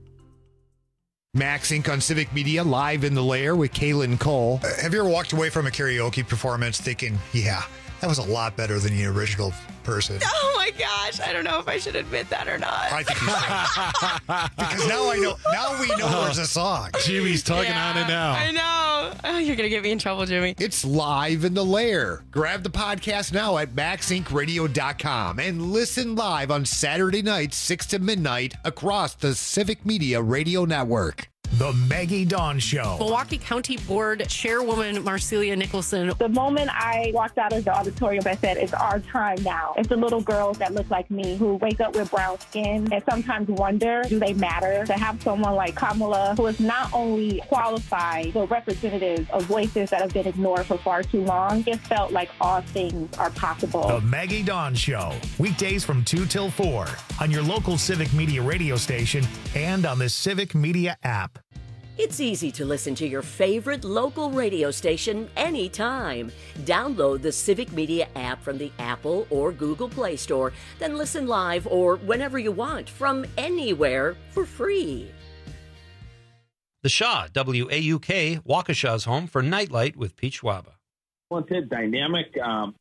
Max Incorporated on Civic Media, live in the lair with Kaylin Cole. Uh, have you ever walked away from a karaoke performance thinking, yeah, that was a lot better than the original person? Oh my gosh, I don't know if I should admit that or not. I think you should. Because now I know, now we know there's a song. Jimmy's tugging yeah, on it now. I know. Oh, oh, you're going to get me in trouble, Jimmy. It's Live in the Lair. Grab the podcast now at max inc radio dot com and listen live on Saturday nights, six to midnight, across the Civic Media Radio Network. The Maggie Dawn Show. Milwaukee County Board Chairwoman Marcelia Nicholson. The moment I walked out of the auditorium, I said, it's our time now. It's the little girls that look like me who wake up with brown skin and sometimes wonder, do they matter? To have someone like Kamala, who is not only qualified, but representative of voices that have been ignored for far too long, it felt like all things are possible. The Maggie Dawn Show. Weekdays from two till four on your local Civic Media radio station and on the Civic Media app. It's easy to listen to your favorite local radio station anytime. Download the Civic Media app from the Apple or Google Play Store, then listen live or whenever you want from anywhere for free. The Shaw, W A U K, Waukesha's home for Nightlight with Pete Schwaba. Talented, dynamic, um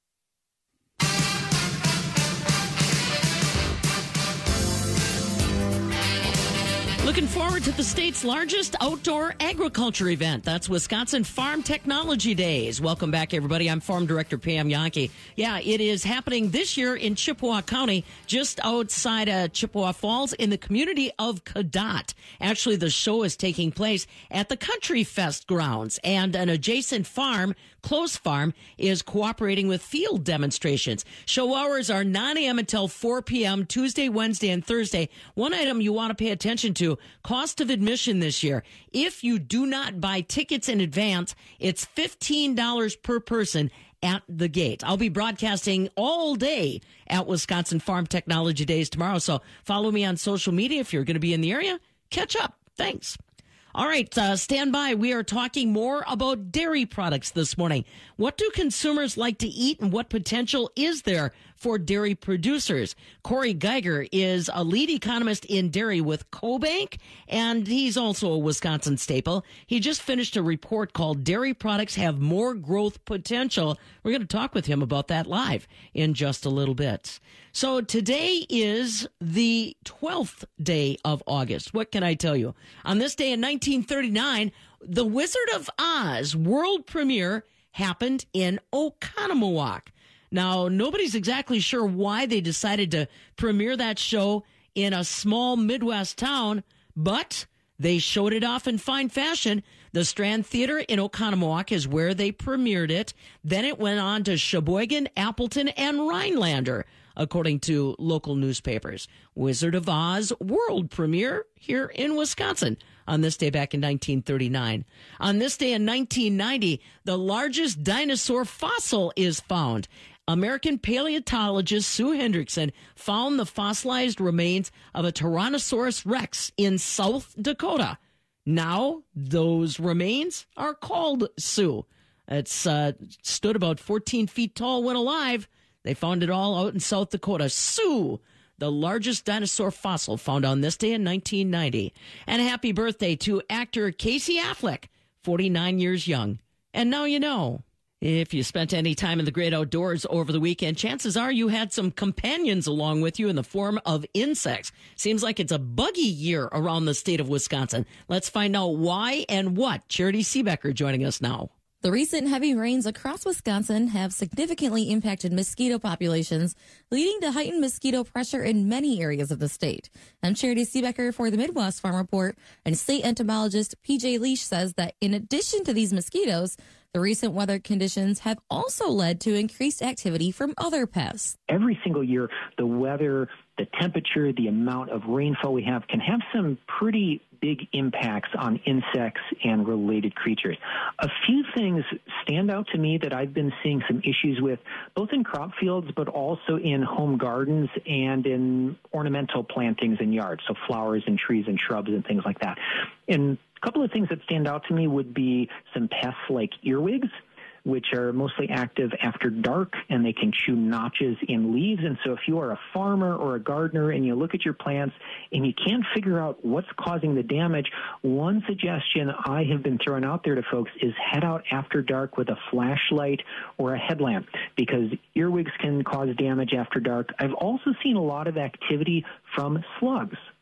Looking forward to the state's largest outdoor agriculture event. That's Wisconsin Farm Technology Days. Welcome back, everybody. I'm Farm Director Pam Yankee. Yeah, it is happening this year in Chippewa County, just outside of Chippewa Falls in the community of Cadott. Actually, the show is taking place at the Country Fest grounds, and an adjacent farm, Close Farm, is cooperating with field demonstrations. Show hours are nine a.m. until four p.m. Tuesday, Wednesday, and Thursday. One item you want to pay attention to: cost of admission this year. If you do not buy tickets in advance, it's fifteen dollars per person at the gate. I'll be broadcasting all day at Wisconsin Farm Technology Days tomorrow, so follow me on social media if you're going to be in the area. Catch up. Thanks. All right, uh, stand by. We are talking more about dairy products this morning. What do consumers like to eat, and what potential is there for dairy producers? Corey Geiger is a lead economist in dairy with CoBank, and he's also a Wisconsin staple. He just finished a report called Dairy Products Have More Growth Potential. We're going to talk with him about that live in just a little bit. So today is the twelfth day of August. What can I tell you? On this day in nineteen thirty-nine, the Wizard of Oz world premiere happened in Oconomowoc. Now, nobody's exactly sure why they decided to premiere that show in a small Midwest town, but they showed it off in fine fashion. The Strand Theater in Oconomowoc is where they premiered it. Then it went on to Sheboygan, Appleton, and Rhinelander, according to local newspapers. Wizard of Oz world premiere here in Wisconsin on this day back in nineteen thirty-nine. On this day in nineteen ninety, the largest dinosaur fossil is found. American paleontologist Sue Hendrickson found the fossilized remains of a Tyrannosaurus rex in South Dakota. Now, those remains are called Sue. It's uh, stood about fourteen feet tall when alive. They found it all out in South Dakota. Sue, the largest dinosaur fossil found on this day in nineteen ninety. And happy birthday to actor Casey Affleck, forty-nine years young. And now you know. If you spent any time in the great outdoors over the weekend, chances are you had some companions along with you in the form of insects. Seems like it's a buggy year around the state of Wisconsin. Let's find out why and what. Charity Seebecker joining us now. The recent heavy rains across Wisconsin have significantly impacted mosquito populations, leading to heightened mosquito pressure in many areas of the state. I'm Charity Seebecker for the Midwest Farm Report, and state entomologist P J Leash says that in addition to these mosquitoes, the recent weather conditions have also led to increased activity from other pests. Every single year, the weather, the temperature, the amount of rainfall we have can have some pretty big impacts on insects and related creatures. A few things stand out to me that I've been seeing some issues with, both in crop fields, but also in home gardens and in ornamental plantings in yards, so flowers and trees and shrubs and things like that. And a couple of things that stand out to me would be some pests like earwigs, which are mostly active after dark, and they can chew notches in leaves. And so if you are a farmer or a gardener and you look at your plants and you can't figure out what's causing the damage, one suggestion I have been throwing out there to folks is head out after dark with a flashlight or a headlamp, because earwigs can cause damage after dark. I've also seen a lot of activity from slugs,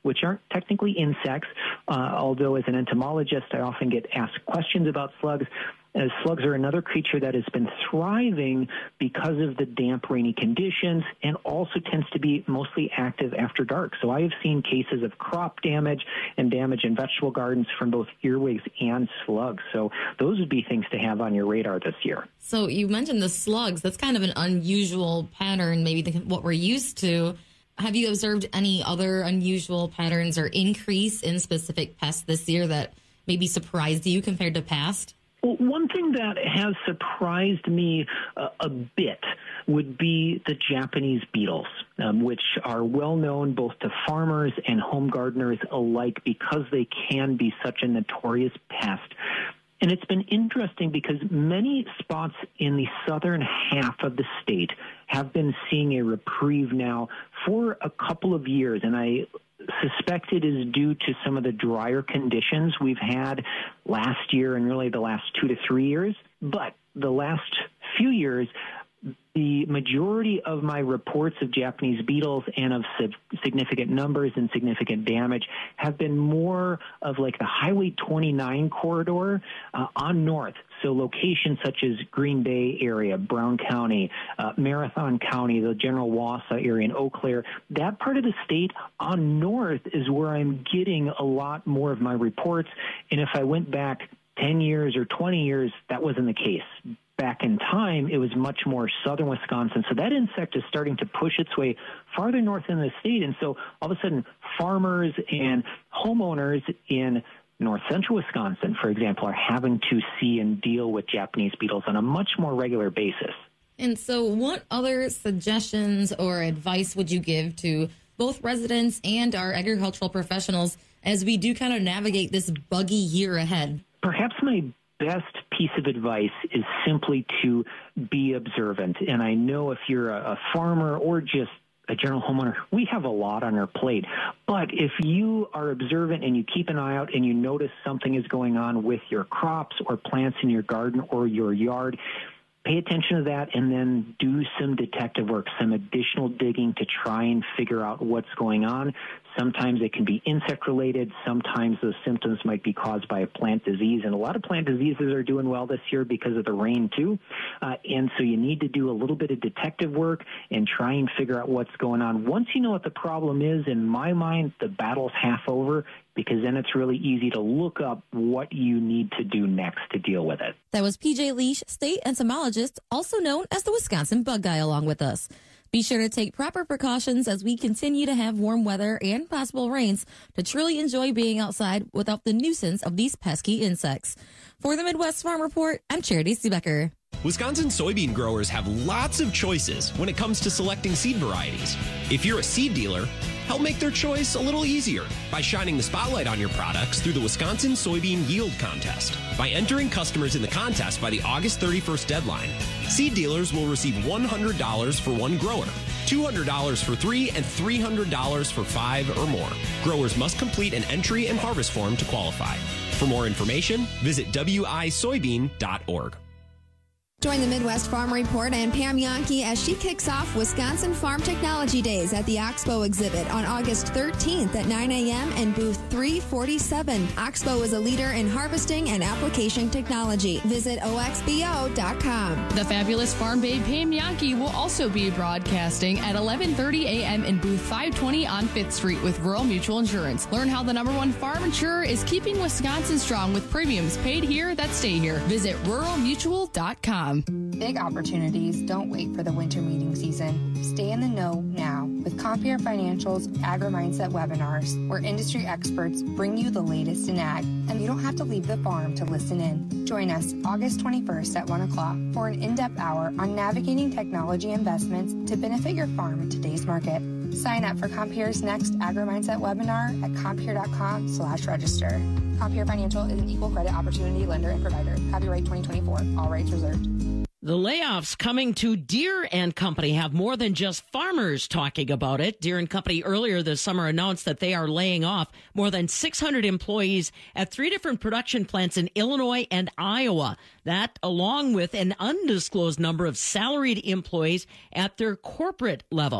which aren't technically insects, uh, although as an entomologist, I often get asked questions about slugs. As slugs are another creature that has been thriving because of the damp, rainy conditions and also tends to be mostly active after dark. So I have seen cases of crop damage and damage in vegetable gardens from both earwigs and slugs. So those would be things to have on your radar this year. So you mentioned the slugs. That's kind of an unusual pattern, maybe the, what we're used to. Have you observed any other unusual patterns or increase in specific pests this year that maybe surprised you compared to past? Well, one thing that has surprised me uh, a bit would be the Japanese beetles, um, which are well known both to farmers and home gardeners alike because they can be such a notorious pest. And it's been interesting because many spots in the southern half of the state have been seeing a reprieve now for a couple of years, and I suspect it is due to some of the drier conditions we've had last year and really the last two to three years. But the last few years, the majority of my reports of Japanese beetles and of significant numbers and significant damage have been more of like the Highway twenty-nine corridor uh, on north. So locations such as Green Bay area, Brown County, uh, Marathon County, the general Wausau area, and Eau Claire, that part of the state on north is where I'm getting a lot more of my reports. And if I went back ten years or twenty years, that wasn't the case. Back in time, it was much more southern Wisconsin. So that insect is starting to push its way farther north in the state. And so all of a sudden, farmers and homeowners in north central Wisconsin, for example, are having to see and deal with Japanese beetles on a much more regular basis. And so what other suggestions or advice would you give to both residents and our agricultural professionals as we do kind of navigate this buggy year ahead? Perhaps my best piece of advice is simply to be observant. And I know if you're a, a farmer or just a general homeowner, we have a lot on our plate. But if you are observant and you keep an eye out and you notice something is going on with your crops or plants in your garden or your yard, pay attention to that and then do some detective work, some additional digging to try and figure out what's going on. Sometimes it can be insect-related. Sometimes those symptoms might be caused by a plant disease. And a lot of plant diseases are doing well this year because of the rain, too. Uh, and so you need to do a little bit of detective work and try and figure out what's going on. Once you know what the problem is, in my mind, the battle's half over, because then it's really easy to look up what you need to do next to deal with it. That was P J Leash, state entomologist, also known as the Wisconsin Bug Guy, along with us. Be sure to take proper precautions as we continue to have warm weather and possible rains to truly enjoy being outside without the nuisance of these pesky insects. For the Midwest Farm Report, I'm Charity Seebecker. Wisconsin soybean growers have lots of choices when it comes to selecting seed varieties. If you're a seed dealer, help make their choice a little easier by shining the spotlight on your products through the Wisconsin Soybean Yield Contest. By entering customers in the contest by the August thirty-first deadline, seed dealers will receive one hundred dollars for one grower, two hundred dollars for three, and three hundred dollars for five or more. Growers must complete an entry and harvest form to qualify. For more information, visit w i soybean dot org. Join the Midwest Farm Report and Pam Yankee as she kicks off Wisconsin Farm Technology Days at the Oxbow exhibit on August thirteenth at nine a.m. in booth three forty-seven. Oxbow is a leader in harvesting and application technology. Visit o x b o dot com. The fabulous farm babe Pam Yankee will also be broadcasting at eleven thirty a.m. in booth five twenty on fifth Street with Rural Mutual Insurance. Learn how the number one farm insurer is keeping Wisconsin strong with premiums paid here that stay here. Visit rural mutual dot com. Big opportunities don't wait for the winter meeting season. Stay in the know now with Compeer Financial's Agri-Mindset webinars, where industry experts bring you the latest in ag, and you don't have to leave the farm to listen in. Join us August twenty-first at one o'clock for an in-depth hour on navigating technology investments to benefit your farm in today's market. Sign up for Compeer's next Agri-Mindset webinar at compeer dot com slash register. Compeer Financial is an equal credit opportunity lender and provider. Copyright twenty twenty-four. All rights reserved. The layoffs coming to Deere and Company have more than just farmers talking about it. Deere and Company earlier this summer announced that they are laying off more than six hundred employees at three different production plants in Illinois and Iowa. That, along with an undisclosed number of salaried employees at their corporate level.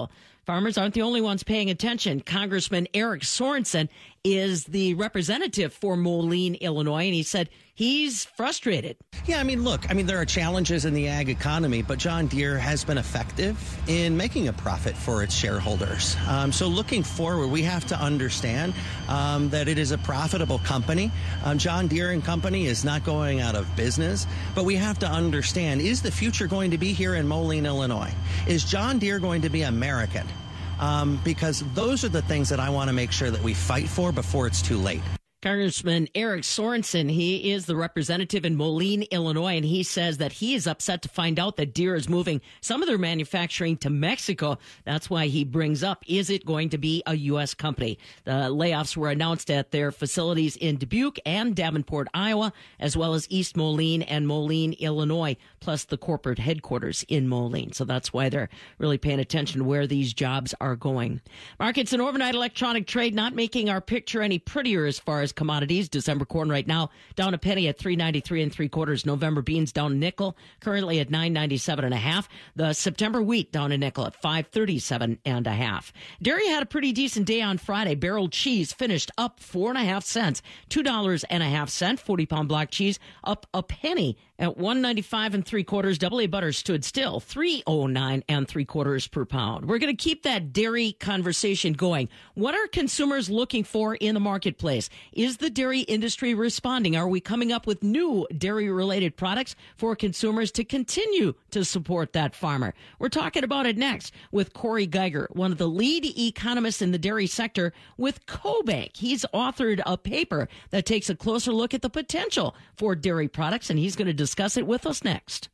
farmers aren't the only ones paying attention. Congressman Eric Sorensen is the representative for Moline, Illinois, and he said he's frustrated. Yeah, I mean, look, I mean, there are challenges in the ag economy, but John Deere has been effective in making a profit for its shareholders. Um, so looking forward, we have to understand um, that it is a profitable company. Um, John Deere and Company is not going out of business, but we have to understand, is the future going to be here in Moline, Illinois? Is John Deere going to be American? Um, because those are the things that I want to make sure that we fight for before it's too late. Congressman Eric Sorensen, he is the representative in Moline, Illinois, and he says that he is upset to find out that Deere is moving some of their manufacturing to Mexico. That's why he brings up, is it going to be a U S company? The layoffs were announced at their facilities in Dubuque and Davenport, Iowa, as well as East Moline and Moline, Illinois, plus the corporate headquarters in Moline. So that's why they're really paying attention to where these jobs are going. Markets and overnight electronic trade not making our picture any prettier as far as commodities. December corn right now down a penny at three ninety-three and three quarters. November beans down a nickel, currently at nine ninety-seven and a half. The September wheat down a nickel at five thirty-seven and a half. Dairy had a pretty decent day on Friday. Barrel cheese finished up four and a half cents, two dollars and a half cent. forty pound block cheese up a penny at one ninety-five and three quarters. Double A butter stood still, three oh nine and three quarters per pound. We're going to keep that dairy conversation going. What are consumers looking for in the marketplace? Is the dairy industry responding? Are we coming up with new dairy-related products for consumers to continue to support that farmer? We're talking about it next with Corey Geiger, one of the lead economists in the dairy sector with CoBank. He's authored a paper that takes a closer look at the potential for dairy products, and he's going to discuss it with us next.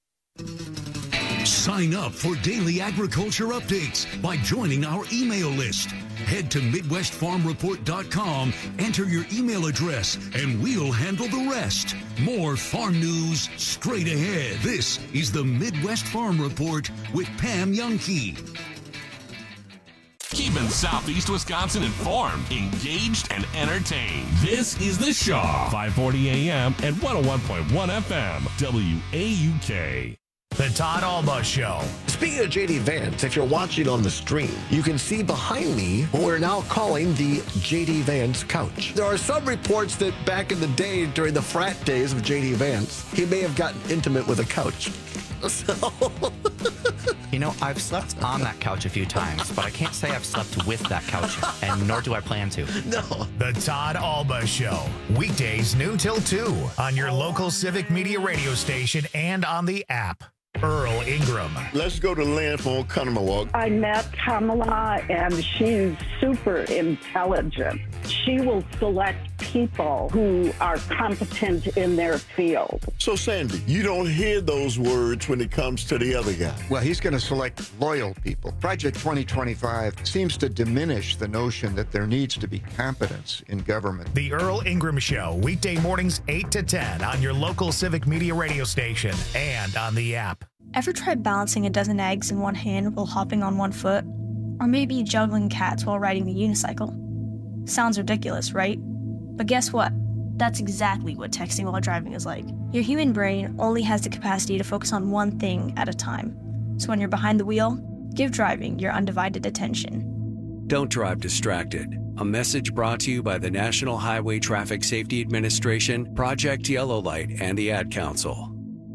Sign up for daily agriculture updates by joining our email list. Head to Midwest Farm Report dot com, enter your email address, and we'll handle the rest. More farm news straight ahead. This is the Midwest Farm Report with Pam Jahnke. Keeping Southeast Wisconsin informed, engaged, and entertained. This is The Shaw, five forty a.m. and one oh one point one F M, W A U K. The Todd Alba Show. Speaking of J D Vance, if you're watching on the stream, you can see behind me what we're now calling the J D Vance couch. There are some reports that back in the day, during the frat days of J D Vance, he may have gotten intimate with a couch. So... You know, I've slept on that couch a few times, but I can't say I've slept with that couch, and nor do I plan to. No. The Todd Alba Show. Weekdays noon till two on your local Civic Media radio station and on the app. Earl Ingram. Let's go to Lynn for Conomowoc. I met Kamala, and she's super intelligent. She will select people who are competent in their field. So, Sandy, you don't hear those words when it comes to the other guy. Well, he's going to select loyal people. Project twenty twenty-five seems to diminish the notion that there needs to be competence in government. The Earl Ingram Show, weekday mornings eight to ten on your local Civic Media radio station and on the app. Ever tried balancing a dozen eggs in one hand while hopping on one foot? Or maybe juggling cats while riding the unicycle? Sounds ridiculous, right? But guess what? That's exactly what texting while driving is like. Your human brain only has the capacity to focus on one thing at a time. So when you're behind the wheel, give driving your undivided attention. Don't drive distracted. A message brought to you by the National Highway Traffic Safety Administration, Project Yellow Light, and the Ad Council.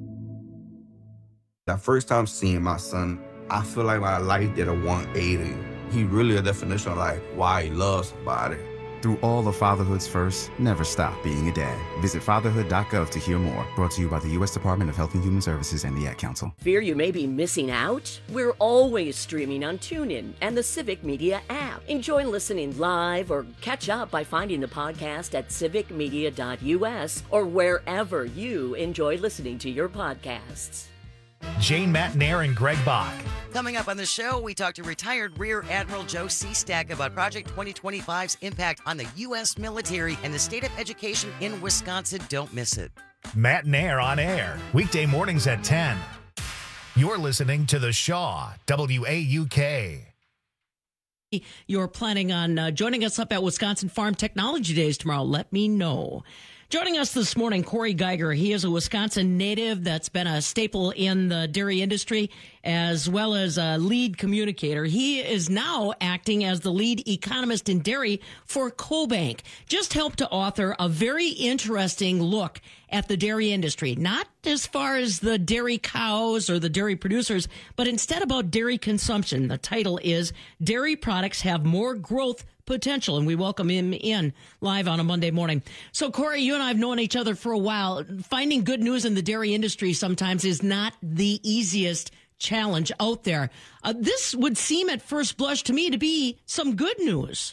That first time seeing my son, I feel like my life did a one eighty. He really a definition of like why he loves somebody. Through all of fatherhood's first, never stop being a dad. Visit fatherhood dot gov to hear more. Brought to you by the U S Department of Health and Human Services and the Ad Council. Fear you may be missing out? We're always streaming on TuneIn and the Civic Media app. Enjoy listening live or catch up by finding the podcast at civic media dot U S or wherever you enjoy listening to your podcasts. Jane Matnair and Greg Bach. Coming up on the show, we talk to retired Rear Admiral Joe Seastack about Project twenty twenty-five's impact on the U S military and the state of education in Wisconsin. Don't miss it. Matnair on air, weekday mornings at ten. You're listening to The Shaw, W A U K. You're planning on uh, joining us up at Wisconsin Farm Technology Days tomorrow. Let me know. Joining us this morning, Corey Geiger. He is a Wisconsin native that's been a staple in the dairy industry as well as a lead communicator. He is now acting as the lead economist in dairy for CoBank. Just helped to author a very interesting look at the dairy industry, not as far as the dairy cows or the dairy producers, but instead about dairy consumption. The title is Dairy Products Have More Growth Potential, and we welcome him in live on a Monday morning. So, Corey, you and I have known each other for a while. Finding good news in the dairy industry sometimes is not the easiest challenge out there. Uh, this would seem at first blush to me to be some good news.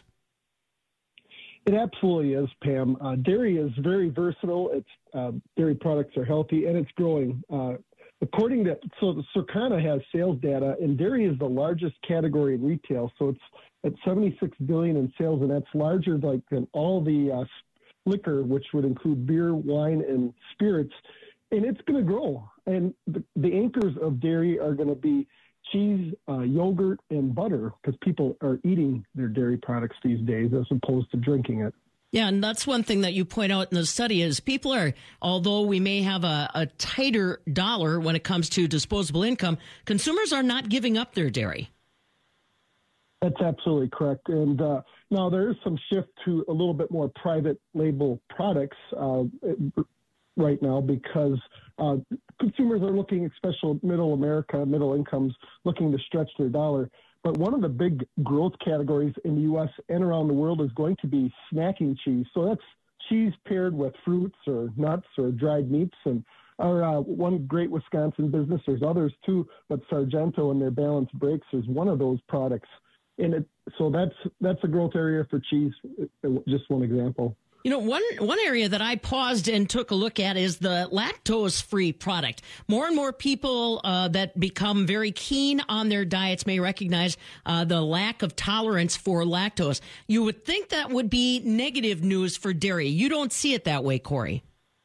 It absolutely is, Pam. Uh, dairy is very versatile. It's uh, dairy products are healthy, and it's growing. Uh, according to so Circana has sales data, and dairy is the largest category in retail. So it's at seventy-six billion dollars in sales, and that's larger like than all the uh, liquor, which would include beer, wine, and spirits. And it's going to grow. And the, the anchors of dairy are going to be cheese, uh, yogurt, and butter, because people are eating their dairy products these days as opposed to drinking it. Yeah, and that's one thing that you point out in the study is people are, although we may have a, a tighter dollar when it comes to disposable income, consumers are not giving up their dairy. That's absolutely correct. And uh, now there is some shift to a little bit more private label products uh, right now because uh, consumers are looking, especially middle America, middle incomes, looking to stretch their dollar. But one of the big growth categories in the U S and around the world is going to be snacking cheese. So that's cheese paired with fruits or nuts or dried meats. And our uh, one great Wisconsin business, there's others too, but Sargento and their Balanced Breaks is one of those products. And it, so that's that's a growth area for cheese, just one example. You know, one one area that I paused and took a look at is the lactose-free product. More and more people uh, that become very keen on their diets may recognize uh, the lack of tolerance for lactose. You would think that would be negative news for dairy. You don't see it that way, Corey.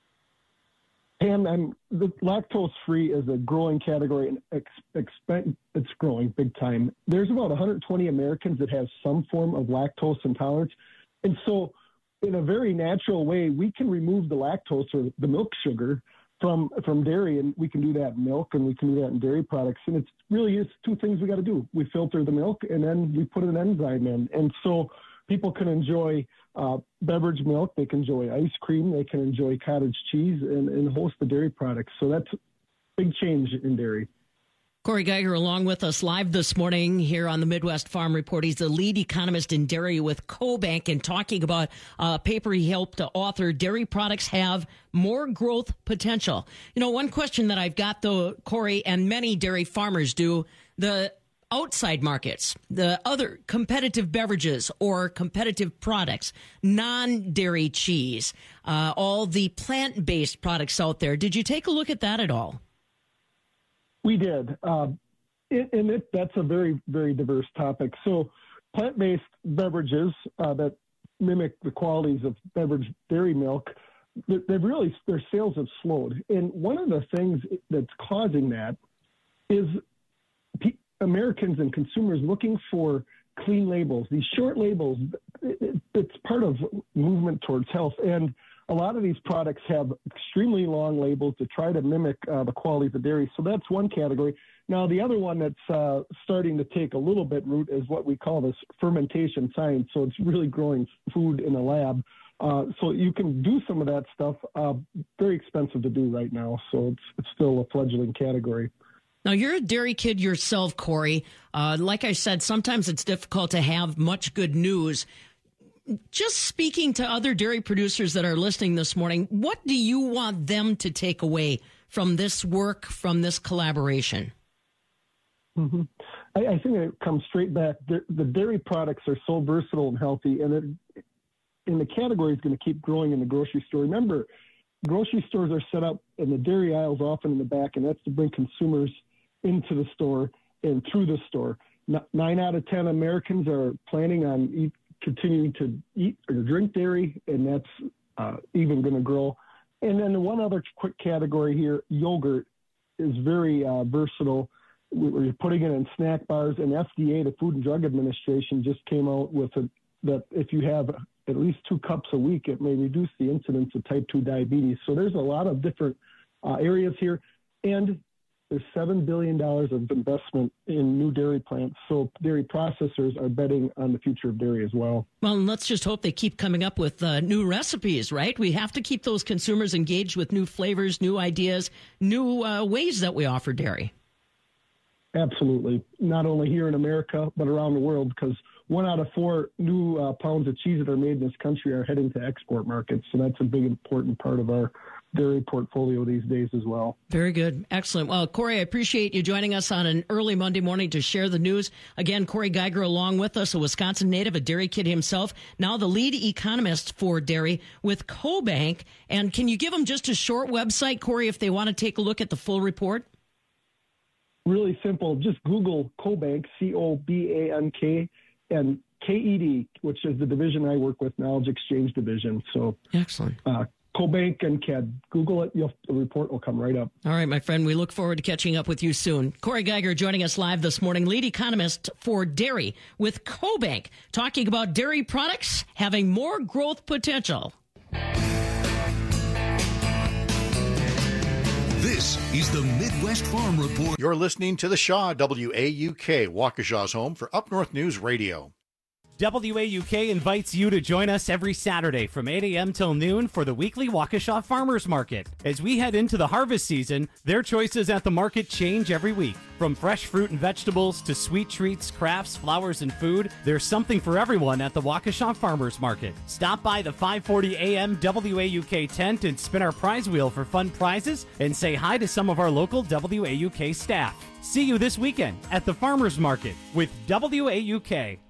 Pam, I'm, the lactose-free is a growing category, and ex, expect, it's growing big time. There's about one hundred twenty Americans that have some form of lactose intolerance. And so in a very natural way, we can remove the lactose or the milk sugar from from dairy, and we can do that in milk, and we can do that in dairy products. And it's really is two things we got to do. We filter the milk, and then we put an enzyme in. And so people can enjoy uh, beverage milk, they can enjoy ice cream, they can enjoy cottage cheese, and, and a host of dairy products. So that's a big change in dairy. Corey Geiger along with us live this morning here on the Midwest Farm Report. He's the lead economist in dairy with CoBank and talking about a paper he helped to author, Dairy Products Have More Growth Potential. You know, one question that I've got, though, Corey, and many dairy farmers do, the outside markets, the other competitive beverages or competitive products, non-dairy cheese, uh, all the plant-based products out there. Did you take a look at that at all? We did. Uh, it, and it, that's a very, very diverse topic. So plant-based beverages uh, that mimic the qualities of beverage dairy milk, they've really, their sales have slowed. And one of the things that's causing that is pe- Americans and consumers looking for clean labels. These short labels, it, it's part of movement towards health. And a lot of these products have extremely long labels to try to mimic uh, the quality of dairy. So that's one category. Now, the other one that's uh, starting to take a little bit root is what we call this fermentation science. So it's really growing food in a lab. Uh, so you can do some of that stuff. Uh, very expensive to do right now. So it's, it's still a fledgling category. Now, you're a dairy kid yourself, Corey. Uh, like I said, sometimes it's difficult to have much good news. Just speaking to other dairy producers that are listening this morning, what do you want them to take away from this work, from this collaboration? Mm-hmm. I, I think it comes straight back. The, the dairy products are so versatile and healthy, and it, and the category is going to keep growing in the grocery store. Remember, grocery stores are set up, and the dairy aisle's often in the back, and that's to bring consumers into the store and through the store. Nine out of ten Americans are planning on eat, continuing to eat or drink dairy, and that's uh, even going to grow. And then one other quick category here, yogurt, is very uh, versatile. We're putting it in snack bars, and F D A, the Food and Drug Administration, just came out with a, that if you have at least two cups a week, it may reduce the incidence of type two diabetes. So there's a lot of different uh, areas here. And There's seven billion dollars of investment in new dairy plants. So dairy processors are betting on the future of dairy as well. Well, and let's just hope they keep coming up with uh, new recipes, right? We have to keep those consumers engaged with new flavors, new ideas, new uh, ways that we offer dairy. Absolutely. Not only here in America, but around the world, because one out of four new uh, pounds of cheese that are made in this country are heading to export markets. So that's a big, important part of our dairy portfolio these days as well. Very good. Excellent. Well, Corey, I appreciate you joining us on an early Monday morning to share the news. Again, Corey Geiger along with us, a Wisconsin native, a dairy kid himself, now the lead economist for dairy with CoBank. And can you give them just a short website, Corey, if they want to take a look at the full report? Really simple. Just Google CoBank, C O B A N K, and K E D, which is the division I work with, Knowledge Exchange Division. So excellent. Uh, CoBank and C A D. Google it. You'll, the report will come right up. All right, my friend. We look forward to catching up with you soon. Corey Geiger joining us live this morning, lead economist for dairy with CoBank, talking about dairy products having more growth potential. This is the Midwest Farm Report. You're listening to the Shaw, W A U K, Waukesha's home for Up North News Radio. W A U K invites you to join us every Saturday from eight a.m. till noon for the weekly Waukesha Farmers Market. As we head into the harvest season, their choices at the market change every week. From fresh fruit and vegetables to sweet treats, crafts, flowers, and food, there's something for everyone at the Waukesha Farmers Market. Stop by the five forty a.m. W A U K tent and spin our prize wheel for fun prizes and say hi to some of our local W A U K staff. See you this weekend at the Farmers Market with W A U K.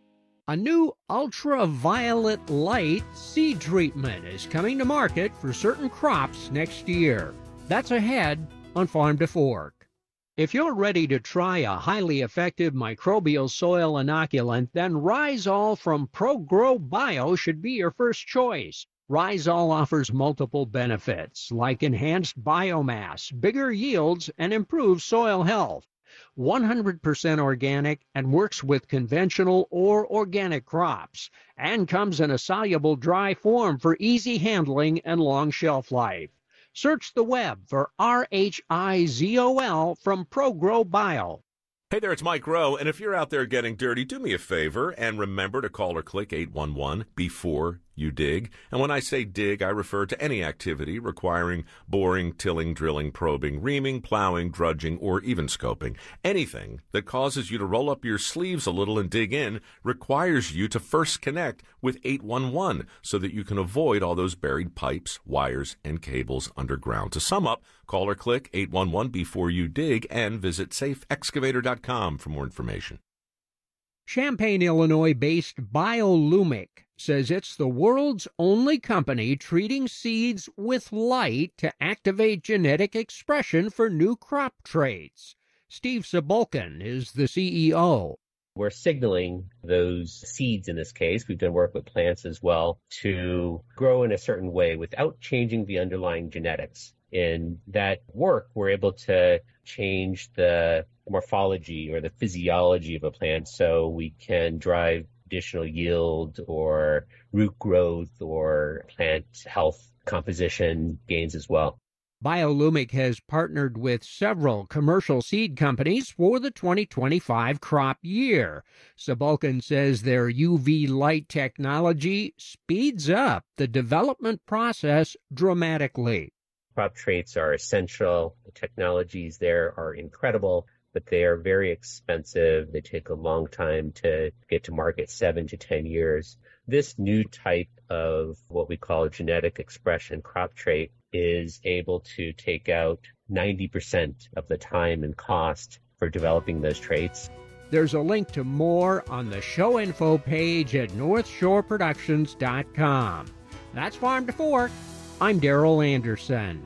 A new ultraviolet light seed treatment is coming to market for certain crops next year. That's ahead on Farm to Fork. If you're ready to try a highly effective microbial soil inoculant, then Rhizol from ProGrow Bio should be your first choice. Rhizol offers multiple benefits like enhanced biomass, bigger yields, and improved soil health. one hundred percent organic and works with conventional or organic crops, and comes in a soluble dry form for easy handling and long shelf life. Search the web for R H I Z O L from ProGrow Bio. Hey there, it's Mike Rowe, and if you're out there getting dirty, do me a favor and remember to call or click eight one one before you dig. And when I say dig, I refer to any activity requiring boring, tilling, drilling, probing, reaming, plowing, drudging, or even scoping. Anything that causes you to roll up your sleeves a little and dig in requires you to first connect with eight one one so that you can avoid all those buried pipes, wires, and cables underground. To sum up, call or click eight one one before you dig and visit safe excavator dot com for more information. Champaign, Illinois-based Biolumic says it's the world's only company treating seeds with light to activate genetic expression for new crop traits. Steve Cebulkin is the C E O. We're signaling those seeds in this case. We've done work with plants as well to grow in a certain way without changing the underlying genetics. In that work, we're able to change the morphology or the physiology of a plant so we can drive additional yield or root growth or plant health composition gains as well. Biolumic has partnered with several commercial seed companies for the twenty twenty-five crop year. Cebulkin says their U V light technology speeds up the development process dramatically. Crop traits are essential. The technologies there are incredible, but they are very expensive. They take a long time to get to market, seven to ten years. This new type of what we call genetic expression crop trait is able to take out ninety percent of the time and cost for developing those traits. There's a link to more on the show info page at north shore productions dot com. That's Farm to Fork. I'm Daryl Anderson.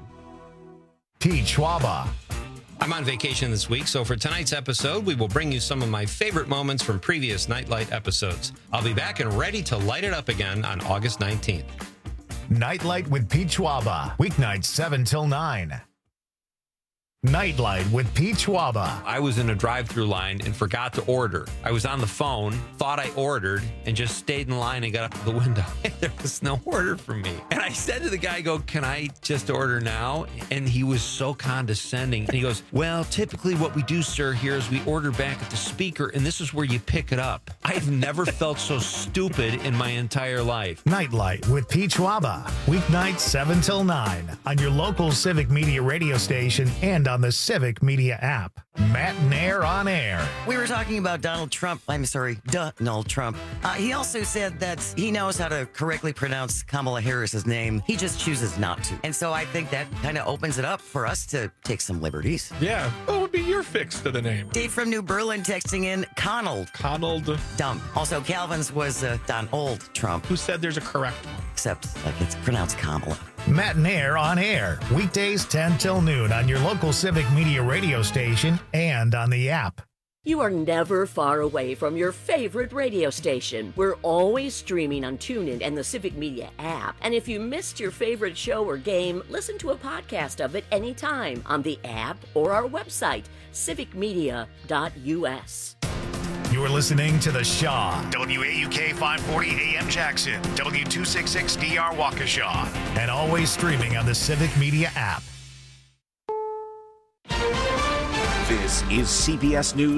Pete Schwaba. I'm on vacation this week, so for tonight's episode, we will bring you some of my favorite moments from previous Nightlight episodes. I'll be back and ready to light it up again on August nineteenth. Nightlight with Pete Schwaba. Weeknights seven till nine. Nightlight with Pete Schwaba. I was in a drive-through line and forgot to order. I was on the phone, thought I ordered, and just stayed in line and got up to the window. There was no order for me. And I said to the guy, I go, can I just order now? And he was so condescending. And he goes, well, typically what we do, sir, here is we order back at the speaker, and this is where you pick it up. I've never felt so stupid in my entire life. Nightlight with Pete Schwaba. Weeknights seven till nine on your local Civic Media radio station and on the Civic Media app. Matt and Air on air. We were talking about Donald Trump. I'm sorry, Donald Trump. Uh, he also said that he knows how to correctly pronounce Kamala Harris's name. He just chooses not to. And so I think that kind of opens it up for us to take some liberties. Yeah. What would be your fix to the name? Dave from New Berlin texting in Conald. Conald. Dumb. Also, Calvin's was uh, Donald Trump. Who said there's a correct one? Except like it's pronounced Kamala. Matt and Air on air. Weekdays ten till noon on your local Civic Media radio station and on the app. You are never far away from your favorite radio station. We're always streaming on TuneIn and the Civic Media app. And if you missed your favorite show or game, listen to a podcast of it anytime on the app or our website, civic media dot u s. You're listening to The Shaw, W A U K five forty A M Jackson, W two sixty-six D R Waukesha, and always streaming on the Civic Media app. This is C B S News.